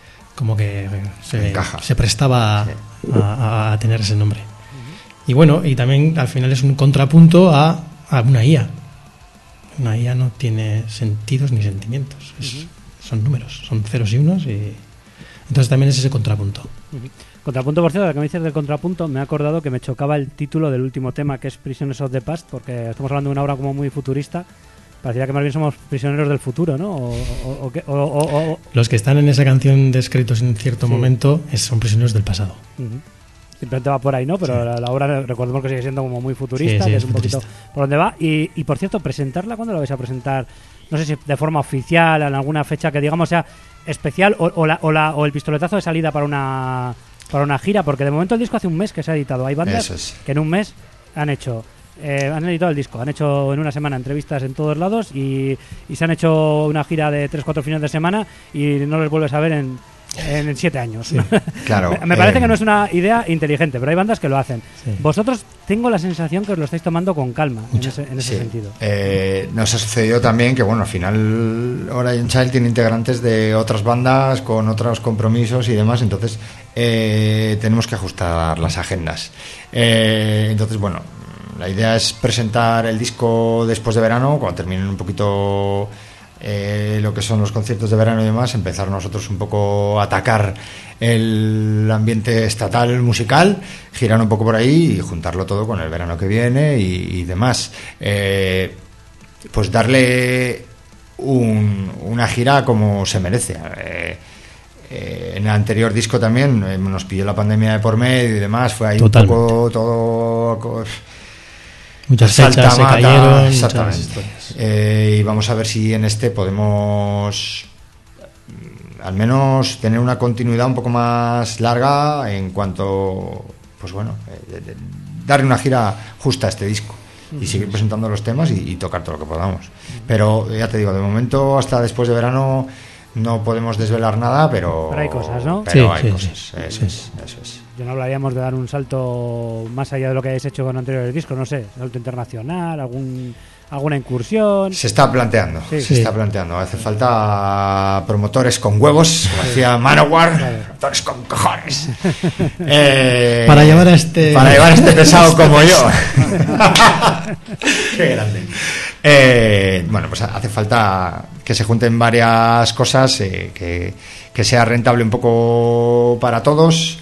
Speaker 2: se prestaba a tener ese nombre. Y bueno, y también al final es un contrapunto a una IA. Una IA no tiene sentidos ni sentimientos, son números, son ceros y unos, y entonces también es ese contrapunto.
Speaker 1: Contrapunto, por cierto, de que me dices del contrapunto, me he acordado que me chocaba el título del último tema, que es Prisoners of the Past, porque estamos hablando de una obra como muy futurista. Parecía que más bien somos prisioneros del futuro, ¿no?
Speaker 2: Los que están en esa canción descritos en cierto momento son prisioneros del pasado.
Speaker 1: Simplemente va por ahí, ¿no? Pero la obra, recordemos que sigue siendo como muy futurista, que es un poquito por donde va. Y por cierto, presentarla, ¿cuándo la vais a presentar? No sé si de forma oficial, en alguna fecha que digamos sea especial, o el pistoletazo de salida para una gira, porque de momento el disco hace un mes que se ha editado. Hay bandas que en un mes han editado el disco, han hecho en una semana entrevistas en todos lados y se han hecho una gira de 3-4 fines de semana y no les vuelves a ver en 7 años. Sí,
Speaker 3: claro.
Speaker 1: Me parece que no es una idea inteligente, pero hay bandas que lo hacen. Sí. Vosotros tengo la sensación que os lo estáis tomando con calma en ese sentido.
Speaker 3: Nos ha sucedido también que, bueno, al final Orion Child tiene integrantes de otras bandas con otros compromisos y demás, entonces tenemos que ajustar las agendas. Entonces, bueno, la idea es presentar el disco después de verano, cuando terminen un poquito lo que son los conciertos de verano y demás, empezar nosotros un poco a atacar el ambiente estatal musical, girar un poco por ahí y juntarlo todo con el verano que viene y demás. Pues darle una gira como se merece. En el anterior disco también nos pilló la pandemia de por medio y demás, fue ahí totalmente. Un poco todo...
Speaker 2: Muchas fechas se cayeron.
Speaker 3: Exactamente. Y vamos a ver si en este podemos al menos tener una continuidad un poco más larga en cuanto, pues bueno, darle una gira justa a este disco y seguir presentando los temas y tocar todo lo que podamos. Pero ya te digo, de momento hasta después de verano no podemos desvelar nada, pero
Speaker 1: hay cosas, ¿no?
Speaker 3: Pero hay cosas, eso es.
Speaker 1: Yo no hablaríamos de dar un salto más allá de lo que hayáis hecho con anteriores discos, no sé, salto internacional, alguna incursión.
Speaker 3: Se está planteando, está planteando. Hace falta promotores con huevos, como decía Manowar, promotores con cojones.
Speaker 2: Para llevar a este
Speaker 3: pesado como yo. Qué grande. Bueno, pues hace falta que se junten varias cosas, que sea rentable un poco para todos.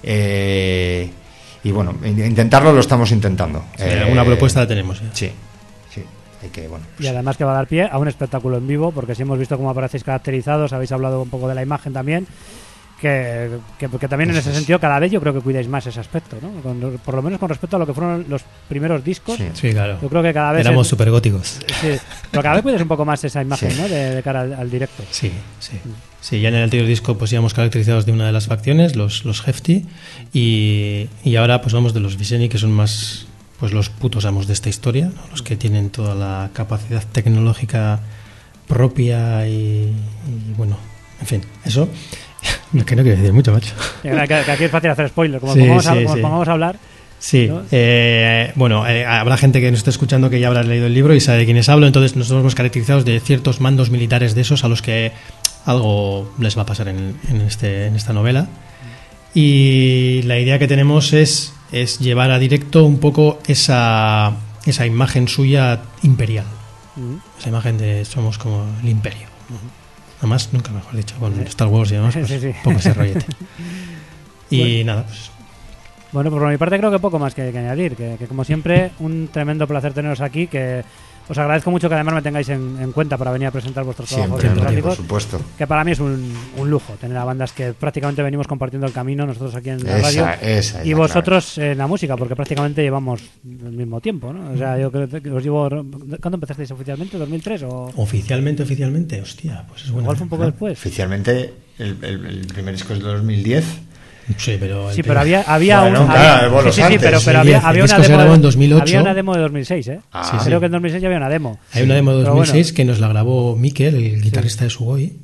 Speaker 3: Y bueno, intentarlo lo estamos intentando.
Speaker 2: Alguna propuesta la tenemos.
Speaker 3: Sí. Hay que, bueno, pues.
Speaker 1: Y además que va a dar pie a un espectáculo en vivo, porque si hemos visto cómo aparecéis caracterizados, habéis hablado un poco de la imagen también, que también en ese sentido cada vez yo creo que cuidáis más ese aspecto, ¿no? Por lo menos con respecto a lo que fueron los primeros discos.
Speaker 2: Sí, claro.
Speaker 1: Yo creo que cada vez
Speaker 2: éramos súper góticos.
Speaker 1: Sí, pero cada vez cuidáis un poco más esa imagen, ¿no? De cara al directo.
Speaker 2: Sí, ya en el anterior disco pues íbamos caracterizados de una de las facciones, los Hefty, y ahora pues vamos de los Viceni, que son más pues los putos amos de esta historia, ¿no? Los que tienen toda la capacidad tecnológica propia y bueno, en fin, eso que no quiero decir mucho, macho.
Speaker 1: Que aquí es fácil hacer spoiler, como pongamos a hablar.
Speaker 2: Sí, ¿no? Bueno, habrá gente que nos esté escuchando que ya habrá leído el libro y sabe de quiénes hablo. Entonces nosotros hemos caracterizados de ciertos mandos militares de esos a los que algo les va a pasar en esta novela, y la idea que tenemos es llevar a directo un poco esa imagen suya imperial, esa imagen de somos como el imperio, además nunca mejor dicho, con Star Wars y demás, pues poco ese rollete. Y nada, pues
Speaker 1: bueno, por mi parte creo que poco más que añadir, que como siempre un tremendo placer teneros aquí, que os agradezco mucho que además me tengáis en cuenta para venir a presentar vuestros trabajos discográficos,
Speaker 3: por supuesto.
Speaker 1: Que para mí es un lujo tener a bandas que prácticamente venimos compartiendo el camino, nosotros aquí en la radio y vosotros en la música, porque prácticamente llevamos el mismo tiempo, ¿no? O sea, yo creo que os llevo... ¿Cuándo empezasteis oficialmente? ¿2003?
Speaker 2: Oficialmente, hostia, pues es bueno.
Speaker 1: Igual fue un poco después.
Speaker 3: Oficialmente el primer disco es de 2010.
Speaker 2: Sí, pero
Speaker 1: había
Speaker 3: bueno,
Speaker 1: pero había una demo
Speaker 2: en 2008.
Speaker 1: Había una demo de 2006, ¿eh? Creo que en 2006 ya había una demo.
Speaker 2: Hay una demo de 2006 que nos la grabó Mikel, el guitarrista de Sugoi.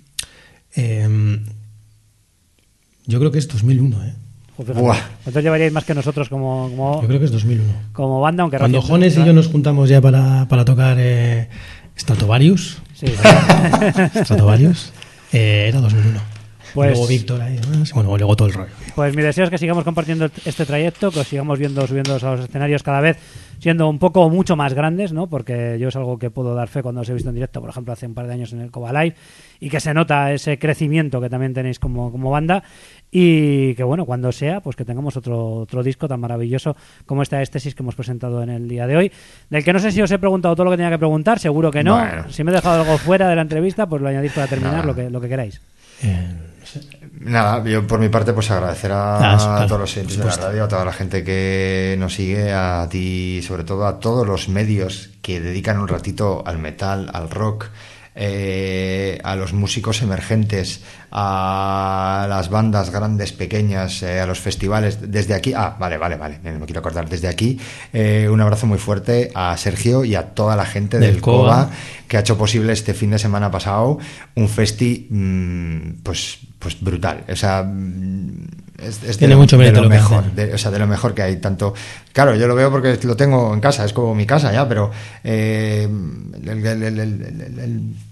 Speaker 2: Yo creo que es 2001, ¿eh?
Speaker 1: Entonces llevaríais más que nosotros como
Speaker 2: yo creo que es 2001.
Speaker 1: Como banda, aunque
Speaker 2: cuando Jones y yo nos juntamos ya para tocar Stratovarius.
Speaker 1: Sí.
Speaker 2: Stratovarius. Era 2001.
Speaker 1: Pues,
Speaker 2: luego Víctor ahí, bueno, luego todo el rollo.
Speaker 1: Pues mi deseo es que sigamos compartiendo este trayecto, que os sigamos subiéndoos a los escenarios cada vez siendo un poco mucho más grandes, ¿no? Porque yo es algo que puedo dar fe cuando os he visto en directo, por ejemplo, hace un par de años en el Coba Live, y que se nota ese crecimiento que también tenéis como banda, y que bueno, cuando sea, pues que tengamos otro disco tan maravilloso como esta Éstesis que hemos presentado en el día de hoy, del que no sé si os he preguntado todo lo que tenía que preguntar, seguro que no. Bueno. Si me he dejado algo fuera de la entrevista, pues lo añadís para terminar, lo que queráis.
Speaker 3: Nada, yo por mi parte pues agradecer a todos los oyentes de la radio, a toda la gente que nos sigue, a ti, sobre todo a todos los medios que dedican un ratito al metal, al rock, a los músicos emergentes, a las bandas grandes, pequeñas, a los festivales. Desde aquí, vale, no me quiero acordar. Desde aquí, un abrazo muy fuerte a Sergio y a toda la gente del Coba que ha hecho posible este fin de semana pasado un festi pues brutal. O sea, es
Speaker 2: tiene mucho mérito
Speaker 3: lo mejor, de lo mejor que hay. Tanto, claro, yo lo veo porque lo tengo en casa, es como mi casa ya, pero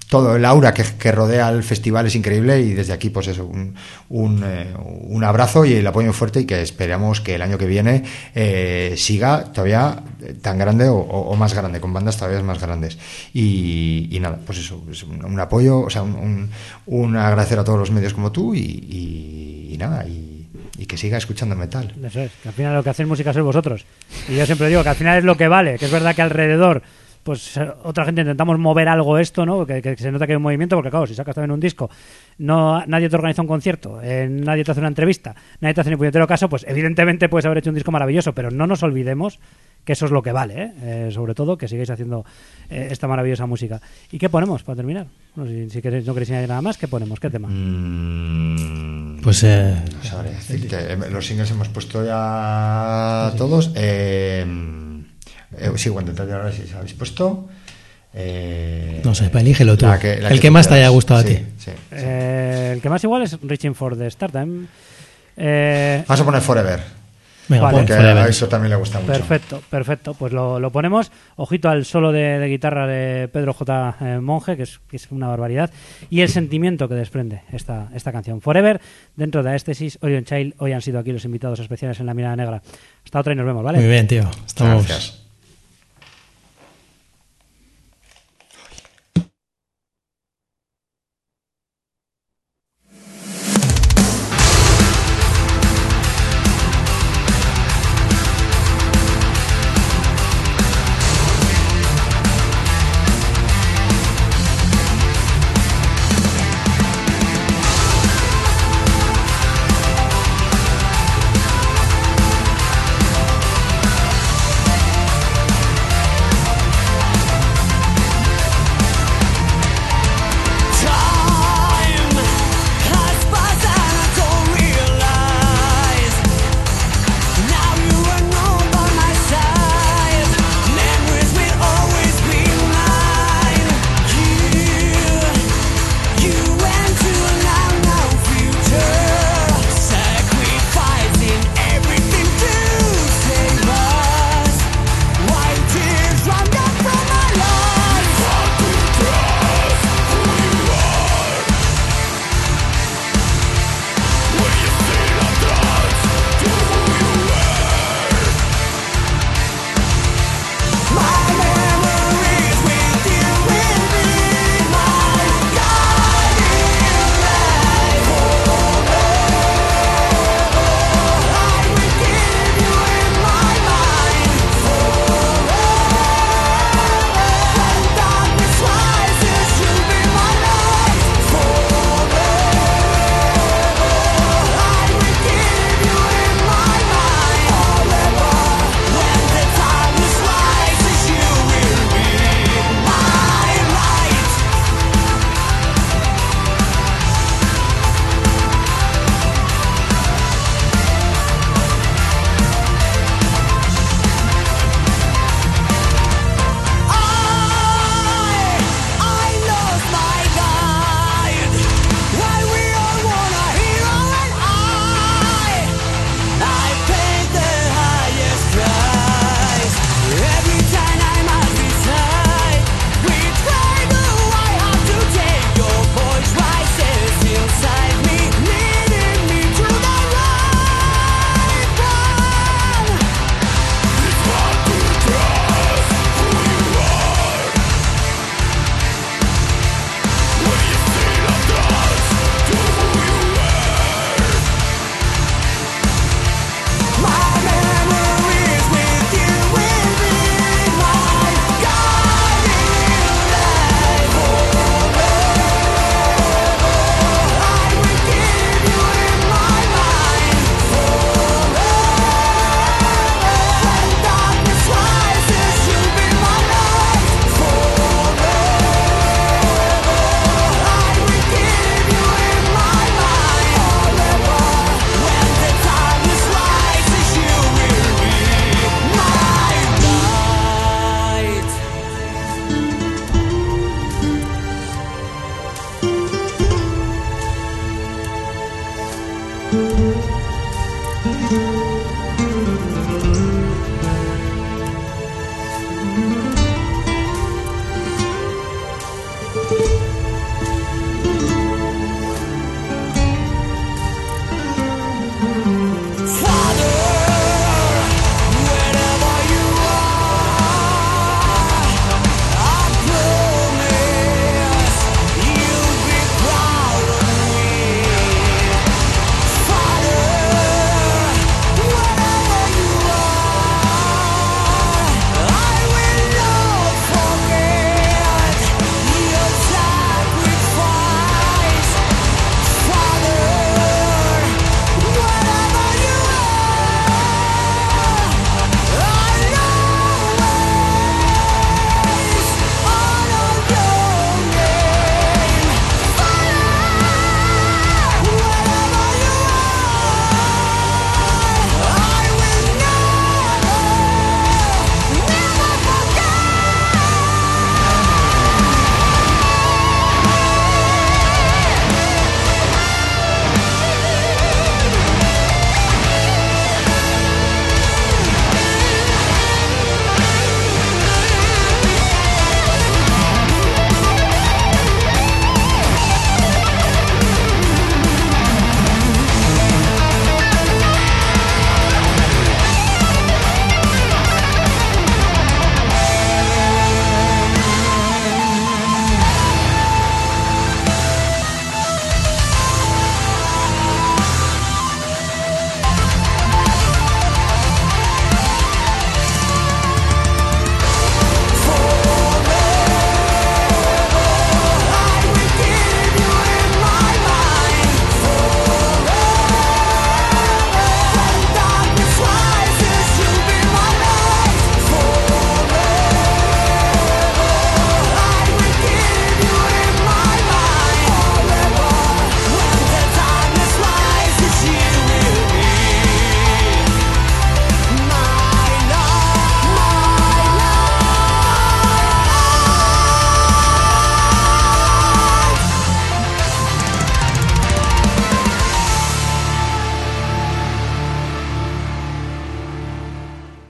Speaker 3: todo el aura que rodea el festival es increíble, y desde aquí pues eso, un abrazo y el apoyo fuerte, y que esperamos que el año que viene siga todavía tan grande o más grande, con bandas todavía más grandes, y nada, pues eso, es un apoyo, o sea, un agradecer a todos los medios como tú, y nada, y que siga escuchando metal.
Speaker 1: Eso es, que al final lo que hacéis música sois vosotros, y yo siempre digo que al final es lo que vale, que es verdad que alrededor pues otra gente intentamos mover algo esto, ¿no? Que se nota que hay un movimiento, porque claro, si sacas también un disco, nadie te organiza un concierto, nadie te hace una entrevista, nadie te hace ni puñetero caso, pues evidentemente puedes haber hecho un disco maravilloso, pero no nos olvidemos que eso es lo que vale, sobre todo que sigáis haciendo esta maravillosa música. ¿Y qué ponemos para terminar? No, si queréis, no queréis añadir nada más, ¿qué ponemos? ¿Qué tema?
Speaker 2: Pues
Speaker 3: no sabré decirte. Los singles hemos puesto ya todos. Sí, cuando te ahora sí habéis puesto.
Speaker 2: No sé, elígelo tú. El que más te haya gustado a ti.
Speaker 3: Sí.
Speaker 1: El que más igual es Reaching for the Start Time.
Speaker 3: Vamos a poner Forever.
Speaker 2: Venga,
Speaker 1: vale.
Speaker 3: Porque a eso también le gusta mucho.
Speaker 1: Perfecto. Pues lo ponemos. Ojito al solo de guitarra de Pedro J. Monge, que es una barbaridad. Y el sentimiento que desprende esta canción. Forever, dentro de Aesthesis, Orion Child. Hoy han sido aquí los invitados especiales en La Mirada Negra. Hasta otra y nos vemos, ¿vale?
Speaker 2: Muy bien, tío. Estamos.
Speaker 3: Gracias.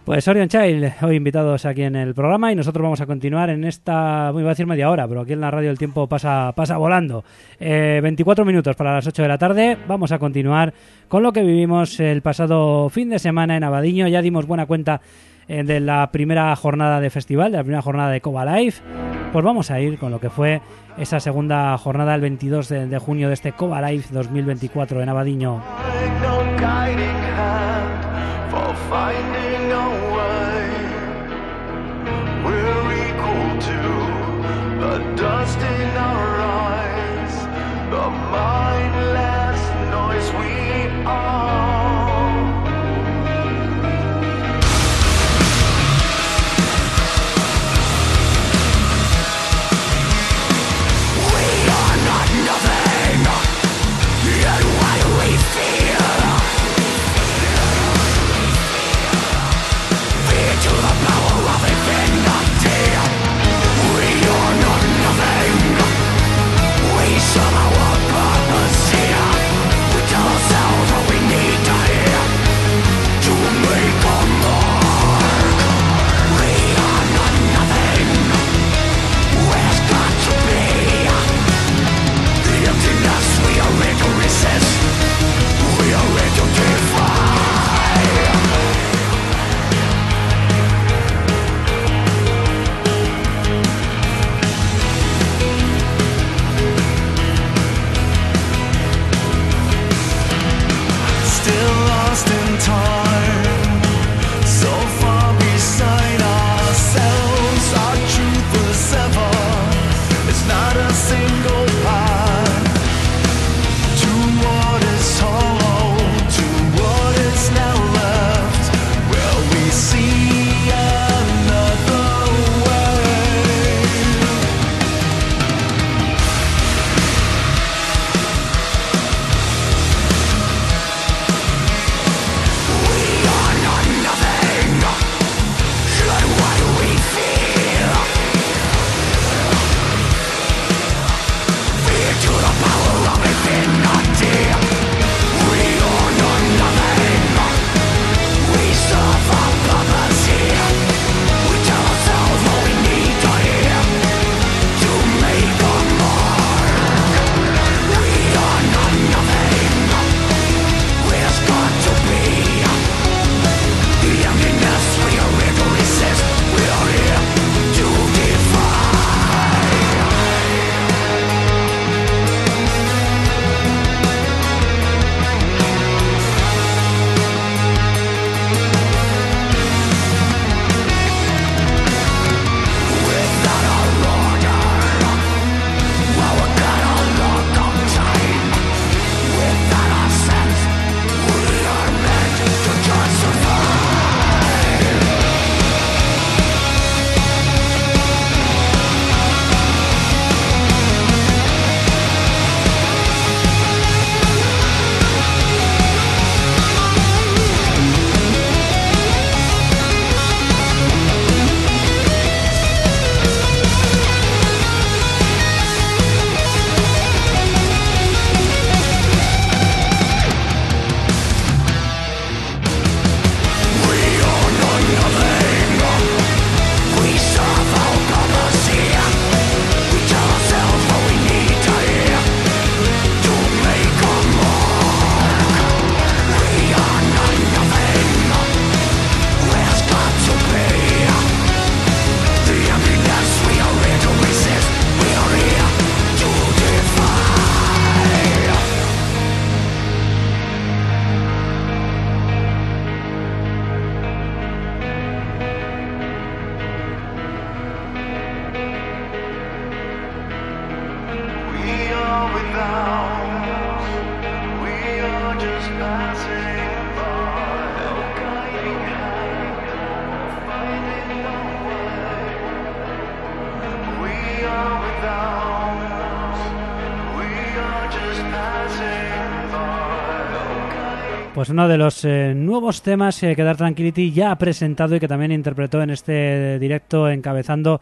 Speaker 1: Pues Orion Child, hoy invitados aquí en el programa, y nosotros vamos a continuar en esta, iba a decir media hora, pero aquí en la radio el tiempo pasa volando. 24 minutos para las 8 de la tarde. Vamos a continuar con lo que vivimos el pasado fin de semana en Abadiño. Ya dimos buena cuenta de la primera jornada de festival, de la primera jornada de Coba Live. Pues vamos a ir con lo que fue esa segunda jornada el 22 de junio de este Coba Live 2024 en Abadiño.
Speaker 4: Finding a way, we're equal to the dust in our eyes, the mindless noise we are. We are not nothing, yet what we feel. To the power of infinity, we are not nothing. We serve our purpose.
Speaker 1: Pues uno de los nuevos temas que Dark Tranquillity ya ha presentado y que también interpretó en este directo encabezando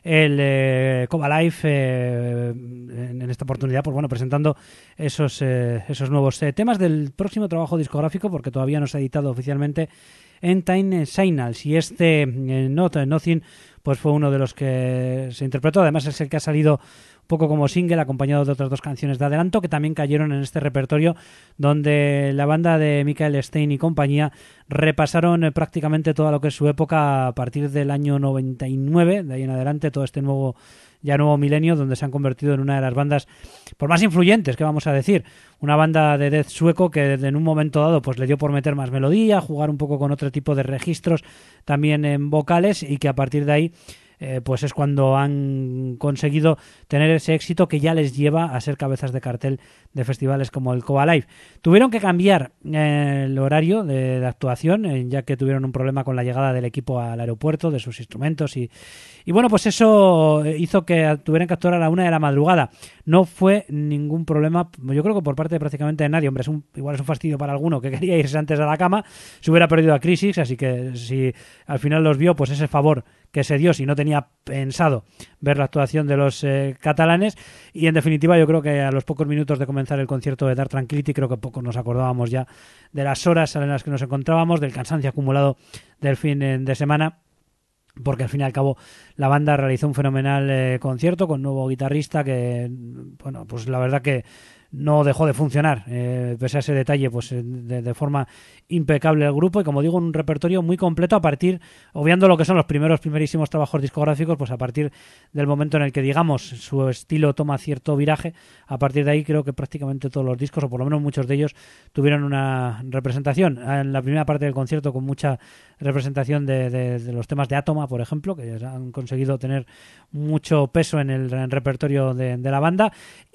Speaker 1: el Cova Live en esta oportunidad, pues bueno, presentando esos nuevos temas del próximo trabajo discográfico, porque todavía no se ha editado oficialmente en Time Signals, y este Not Nothing pues fue uno de los que se interpretó. Además es el que ha salido un poco como single, acompañado de otras dos canciones de adelanto que también cayeron en este repertorio, donde la banda de Michael Stein y compañía repasaron prácticamente toda lo que es su época a partir del año 99, de ahí en adelante, todo este nuevo milenio, donde se han convertido en una de las bandas por más influyentes, que vamos a decir, una banda de death sueco que en un momento dado pues le dio por meter más melodía, jugar un poco con otro tipo de registros también en vocales, y que a partir de ahí pues es cuando han conseguido tener ese éxito que ya les lleva a ser cabezas de cartel de festivales como el Cova Live. Tuvieron que cambiar el horario de actuación, ya que tuvieron un problema con la llegada del equipo al aeropuerto, de sus instrumentos, y bueno, pues eso hizo que tuvieran que actuar a la 1 de la madrugada. No fue ningún problema, yo creo que por parte de prácticamente nadie. Hombre, igual es un fastidio para alguno que quería irse antes a la cama, se hubiera perdido a Crisis, así que si al final los vio, pues ese favor que se dio si no tenía pensado ver la actuación de los catalanes. Y en definitiva yo creo que a los pocos minutos de comenzar el concierto de Dark Tranquillity, creo que pocos nos acordábamos ya de las horas en las que nos encontrábamos, del cansancio acumulado del fin de semana, porque al fin y al cabo la banda realizó un fenomenal concierto con nuevo guitarrista que, bueno, pues la verdad que no dejó de funcionar, pese a ese detalle, pues de forma impecable el grupo, y como digo, un repertorio muy completo a partir, obviando lo que son los primerísimos trabajos discográficos, pues a partir del momento en el que, digamos, su estilo toma cierto viraje, a partir de ahí creo que prácticamente todos los discos, o por lo menos muchos de ellos, tuvieron una representación. En la primera parte del concierto con mucha representación de los temas de Átoma, por ejemplo, que han conseguido tener mucho peso en el repertorio de la banda,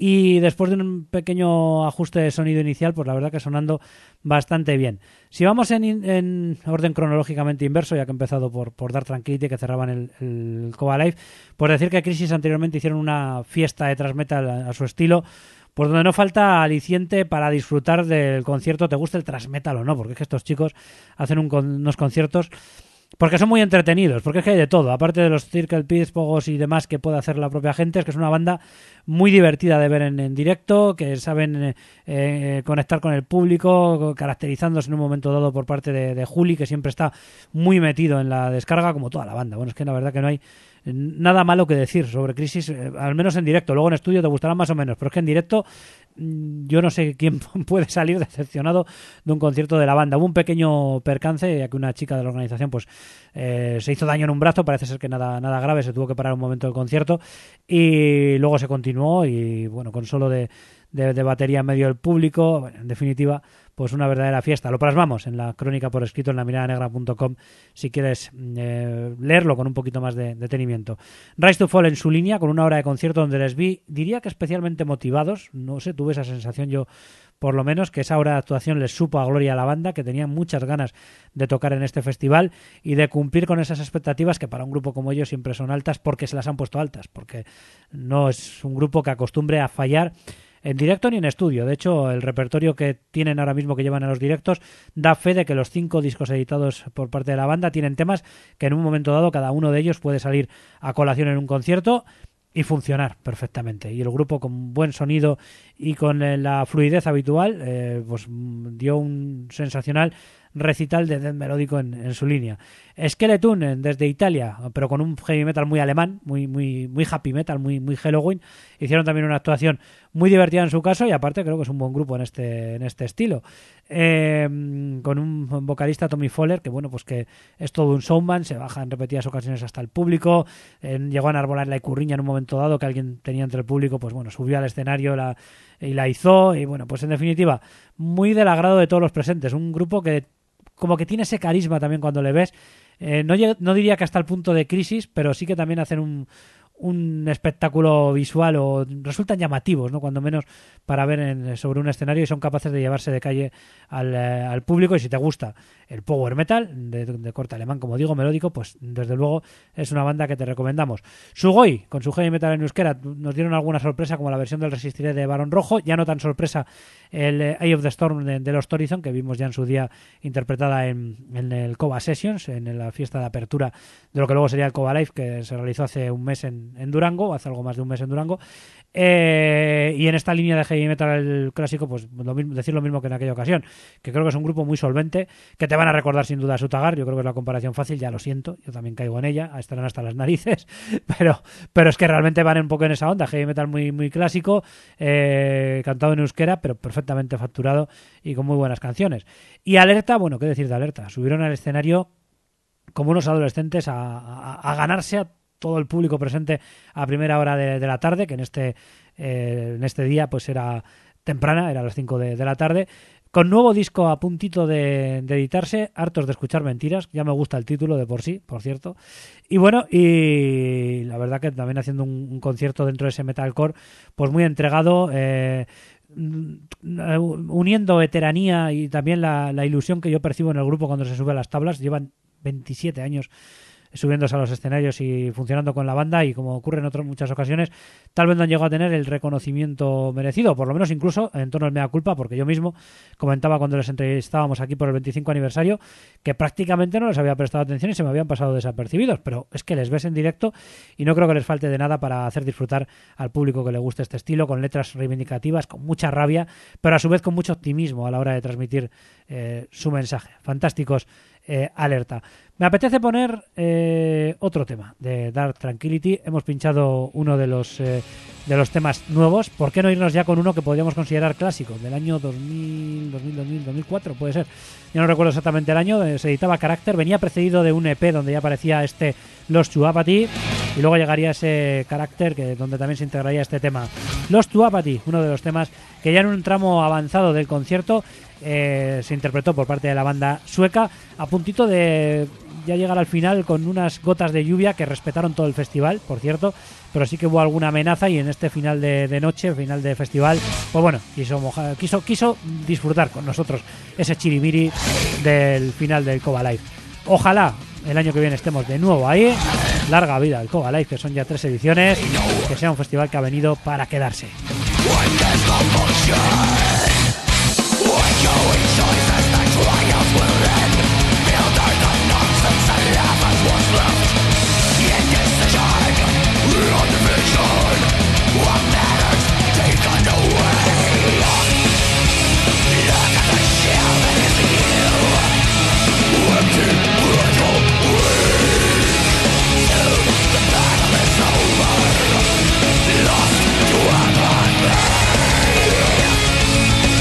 Speaker 1: y después de un pequeño ajuste de sonido inicial, pues la verdad que sonando bastante bien. Si vamos en orden cronológicamente inverso, ya que he empezado por Dark Tranquillity, que cerraban el Cova Live, pues decir que Crisis anteriormente hicieron una fiesta de thrash metal a su estilo, pues donde no falta aliciente para disfrutar del concierto, te guste el thrash metal o no, porque es que estos chicos hacen unos conciertos porque son muy entretenidos, porque es que hay de todo, aparte de los Circle Pits, pogos y demás que puede hacer la propia gente. Es que es una banda muy divertida de ver en directo, que saben conectar con el público, caracterizándose en un momento dado por parte de Juli, que siempre está muy metido en la descarga, como toda la banda. Bueno, es que la verdad que no hay nada malo que decir sobre Crisis, al menos en directo. Luego en estudio te gustará más o menos, pero es que en directo yo no sé quién puede salir decepcionado de un concierto de la banda. Hubo un pequeño percance, ya que una chica de la organización pues se hizo daño en un brazo, parece ser que nada grave, se tuvo que parar un momento del concierto y luego se continuó, y bueno, con solo de batería en medio del público, bueno, en definitiva, pues una verdadera fiesta. Lo plasmamos en la crónica por escrito en lamiradanegra.com si quieres leerlo con un poquito más de detenimiento. Rise to Fall en su línea, con una hora de concierto donde les vi, diría que especialmente motivados. No sé, tuve esa sensación yo, por lo menos, que esa hora de actuación les supo a gloria a la banda, que tenían muchas ganas de tocar en este festival y de cumplir con esas expectativas que para un grupo como ellos siempre son altas, porque se las han puesto altas, porque no es un grupo que acostumbre a fallar en directo ni en estudio. De hecho, el repertorio que tienen ahora mismo, que llevan a los directos, da fe de que los 5 discos editados por parte de la banda tienen temas que en un momento dado cada uno de ellos puede salir a colación en un concierto y funcionar perfectamente. Y el grupo, con buen sonido y con la fluidez habitual, pues dio un sensacional recital de death melódico en su línea. Skeleton desde Italia, pero con un heavy metal muy alemán, muy happy metal, muy Halloween. Hicieron también una actuación muy divertida en su caso, y aparte creo que es un buen grupo en este estilo. Con un vocalista, Tommy Fowler, que bueno, pues que es todo un showman, se baja en repetidas ocasiones hasta el público, llegó a enarbolar la icurriña en un momento dado que alguien tenía entre el público, pues bueno, subió al escenario y la hizo, y bueno, pues en definitiva, muy del agrado de todos los presentes. Un grupo que como que tiene ese carisma también cuando le ves. No diría que hasta el punto de Crisis, pero sí que también hacen un espectáculo visual o resultan llamativos, ¿no? Cuando menos para ver sobre un escenario, y son capaces de llevarse de calle al público. Y si te gusta el power metal de corte alemán, como digo, melódico, pues desde luego es una banda que te recomendamos. Sugoi, con su heavy metal en euskera, nos dieron alguna sorpresa, como la versión del Resistiré de Barón Rojo. Ya no tan sorpresa el Eye of the Storm de Lost Horizon, que vimos ya en su día interpretada en el Cova Sessions, en la fiesta de apertura de lo que luego sería el Cova Live, que se realizó hace un mes en Durango, hace algo más de un mes en Durango. Y en esta línea de heavy metal clásico, pues decir lo mismo que en aquella ocasión, que creo que es un grupo muy solvente, que te van a recordar sin duda a Sutagar. Yo creo que es la comparación fácil, ya lo siento, yo también caigo en ella, estarán hasta las narices, pero es que realmente van un poco en esa onda, heavy metal muy, muy clásico, cantado en euskera, pero perfectamente facturado y con muy buenas canciones. Y Alerta, bueno, qué decir de Alerta, subieron al escenario como unos adolescentes a ganarse a todo el público presente a primera hora de la tarde, que en este día pues era temprana, era a las 5 de la tarde, con nuevo disco a puntito de editarse, Hartos de escuchar mentiras. Ya me gusta el título de por sí, por cierto. Y bueno, y la verdad que también haciendo un concierto dentro de ese metalcore pues muy entregado, uniendo veteranía y también la ilusión que yo percibo en el grupo cuando se sube a las tablas. Llevan 27 años subiéndose a los escenarios y funcionando con la banda, y como ocurre en muchas ocasiones, tal vez no han llegado a tener el reconocimiento merecido, por lo menos incluso en torno al mea culpa, porque yo mismo comentaba cuando les entrevistábamos aquí por el 25 aniversario que prácticamente no les había prestado atención y se me habían pasado desapercibidos, pero es que les ves en directo y no creo que les falte de nada para hacer disfrutar al público que le guste este estilo, con letras reivindicativas, con mucha rabia, pero a su vez con mucho optimismo a la hora de transmitir su mensaje. Fantásticos. Alerta. Me apetece poner otro tema de Dark Tranquillity. Hemos pinchado uno de los temas nuevos. ¿Por qué no irnos ya con uno que podríamos considerar clásico? Del año 2004, puede ser. Yo no recuerdo exactamente el año. Se editaba Character. Venía precedido de un EP donde ya aparecía Lost to Apathy. Y luego llegaría ese Character donde también se integraría este tema. Lost to Apathy, uno de los temas que ya en un tramo avanzado del concierto se interpretó por parte de la banda sueca, a puntito de ya llegar al final con unas gotas de lluvia que respetaron todo el festival, por cierto, pero sí que hubo alguna amenaza, y en este final de noche, final de festival, pues bueno, quiso disfrutar con nosotros ese chirimiri del final del Cova Live. Ojalá el año que viene estemos de nuevo ahí. Larga vida al Cova Live, que son ya 3 ediciones, que sea un festival que ha venido para quedarse.
Speaker 4: Lost to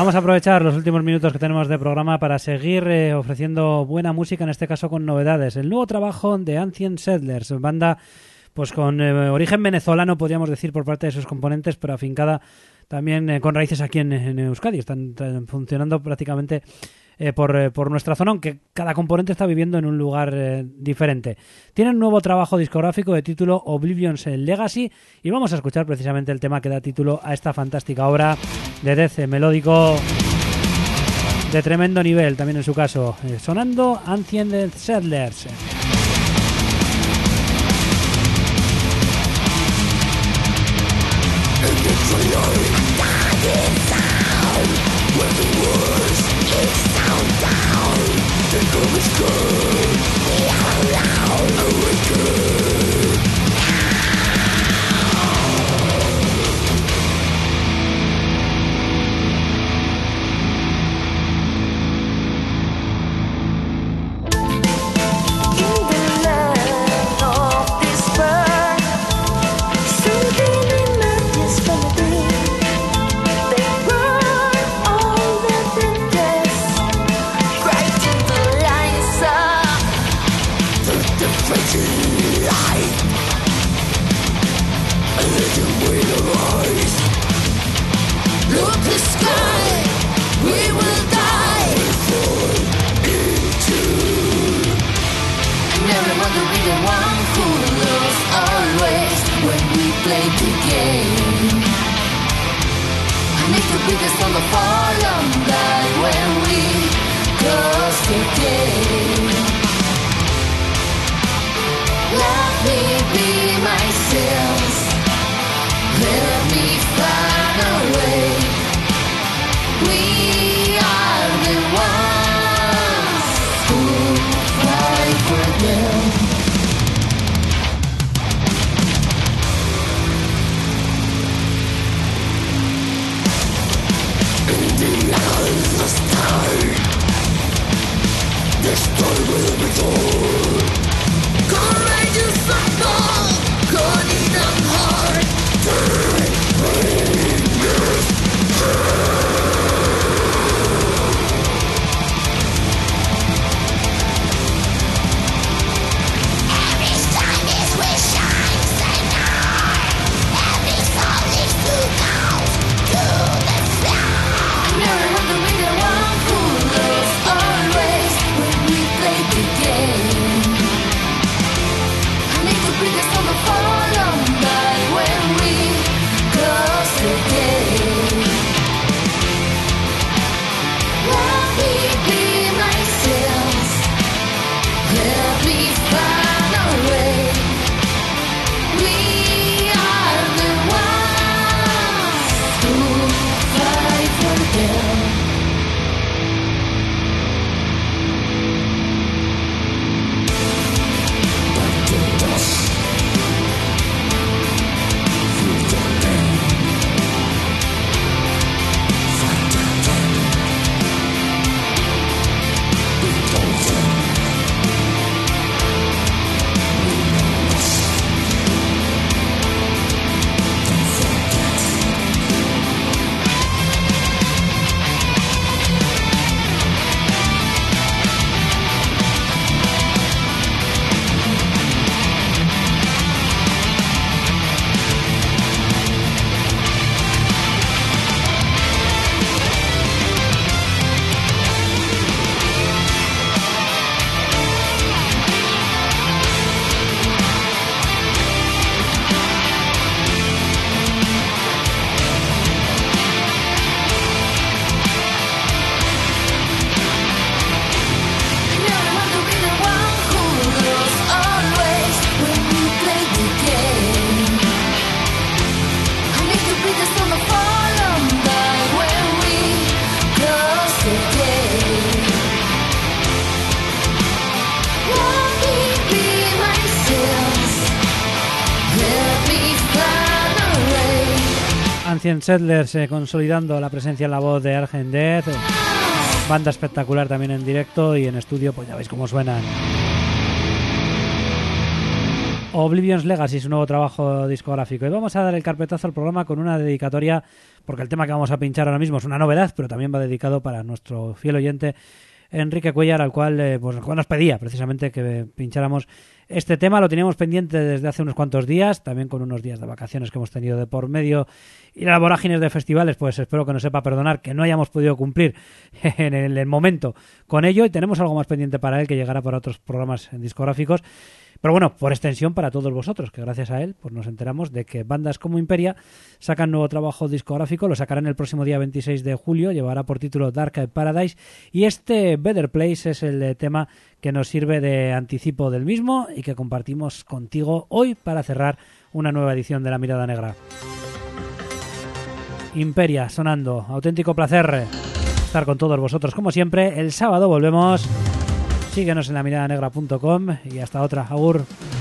Speaker 1: vamos a aprovechar los últimos minutos que tenemos de programa para seguir ofreciendo buena música, en este caso con novedades. El nuevo trabajo de Ancient Settlers, banda pues con origen venezolano, podríamos decir, por parte de sus componentes, pero afincada también con raíces aquí en Euskadi. Están funcionando prácticamente por nuestra zona, aunque cada componente está viviendo en un lugar diferente. Tienen un nuevo trabajo discográfico de título Oblivion's Legacy y vamos a escuchar precisamente el tema que da título a esta fantástica obra de death melódico de tremendo nivel, también en su caso. Sonando Ancient Settlers. Ancient Settlers consolidando la presencia en la voz de Argent Death. Banda espectacular también en directo y en estudio, pues ya veis cómo suenan. Oblivion's Legacy, su nuevo trabajo discográfico. Y vamos a dar el carpetazo al programa con una dedicatoria, porque el tema que vamos a pinchar ahora mismo es una novedad, pero también va dedicado para nuestro fiel oyente Enrique Cuellar, al cual pues nos pedía precisamente que pincháramos este tema. Lo teníamos pendiente desde hace unos cuantos días, también con unos días de vacaciones que hemos tenido de por medio y las vorágines de festivales, pues espero que nos sepa perdonar que no hayamos podido cumplir en el momento con ello, y tenemos algo más pendiente para él que llegará por otros programas discográficos. Pero bueno, por extensión para todos vosotros, que gracias a él pues nos enteramos de que bandas como Imperia sacan nuevo trabajo discográfico. Lo sacarán el próximo día 26 de julio, llevará por título Dark Paradise, y este Better Place es el tema que nos sirve de anticipo del mismo y que compartimos contigo hoy para cerrar una nueva edición de La Mirada Negra. Imperia sonando, auténtico placer estar con todos vosotros como siempre. El sábado volvemos. Síguenos en lamiradanegra.com y hasta otra. Agur.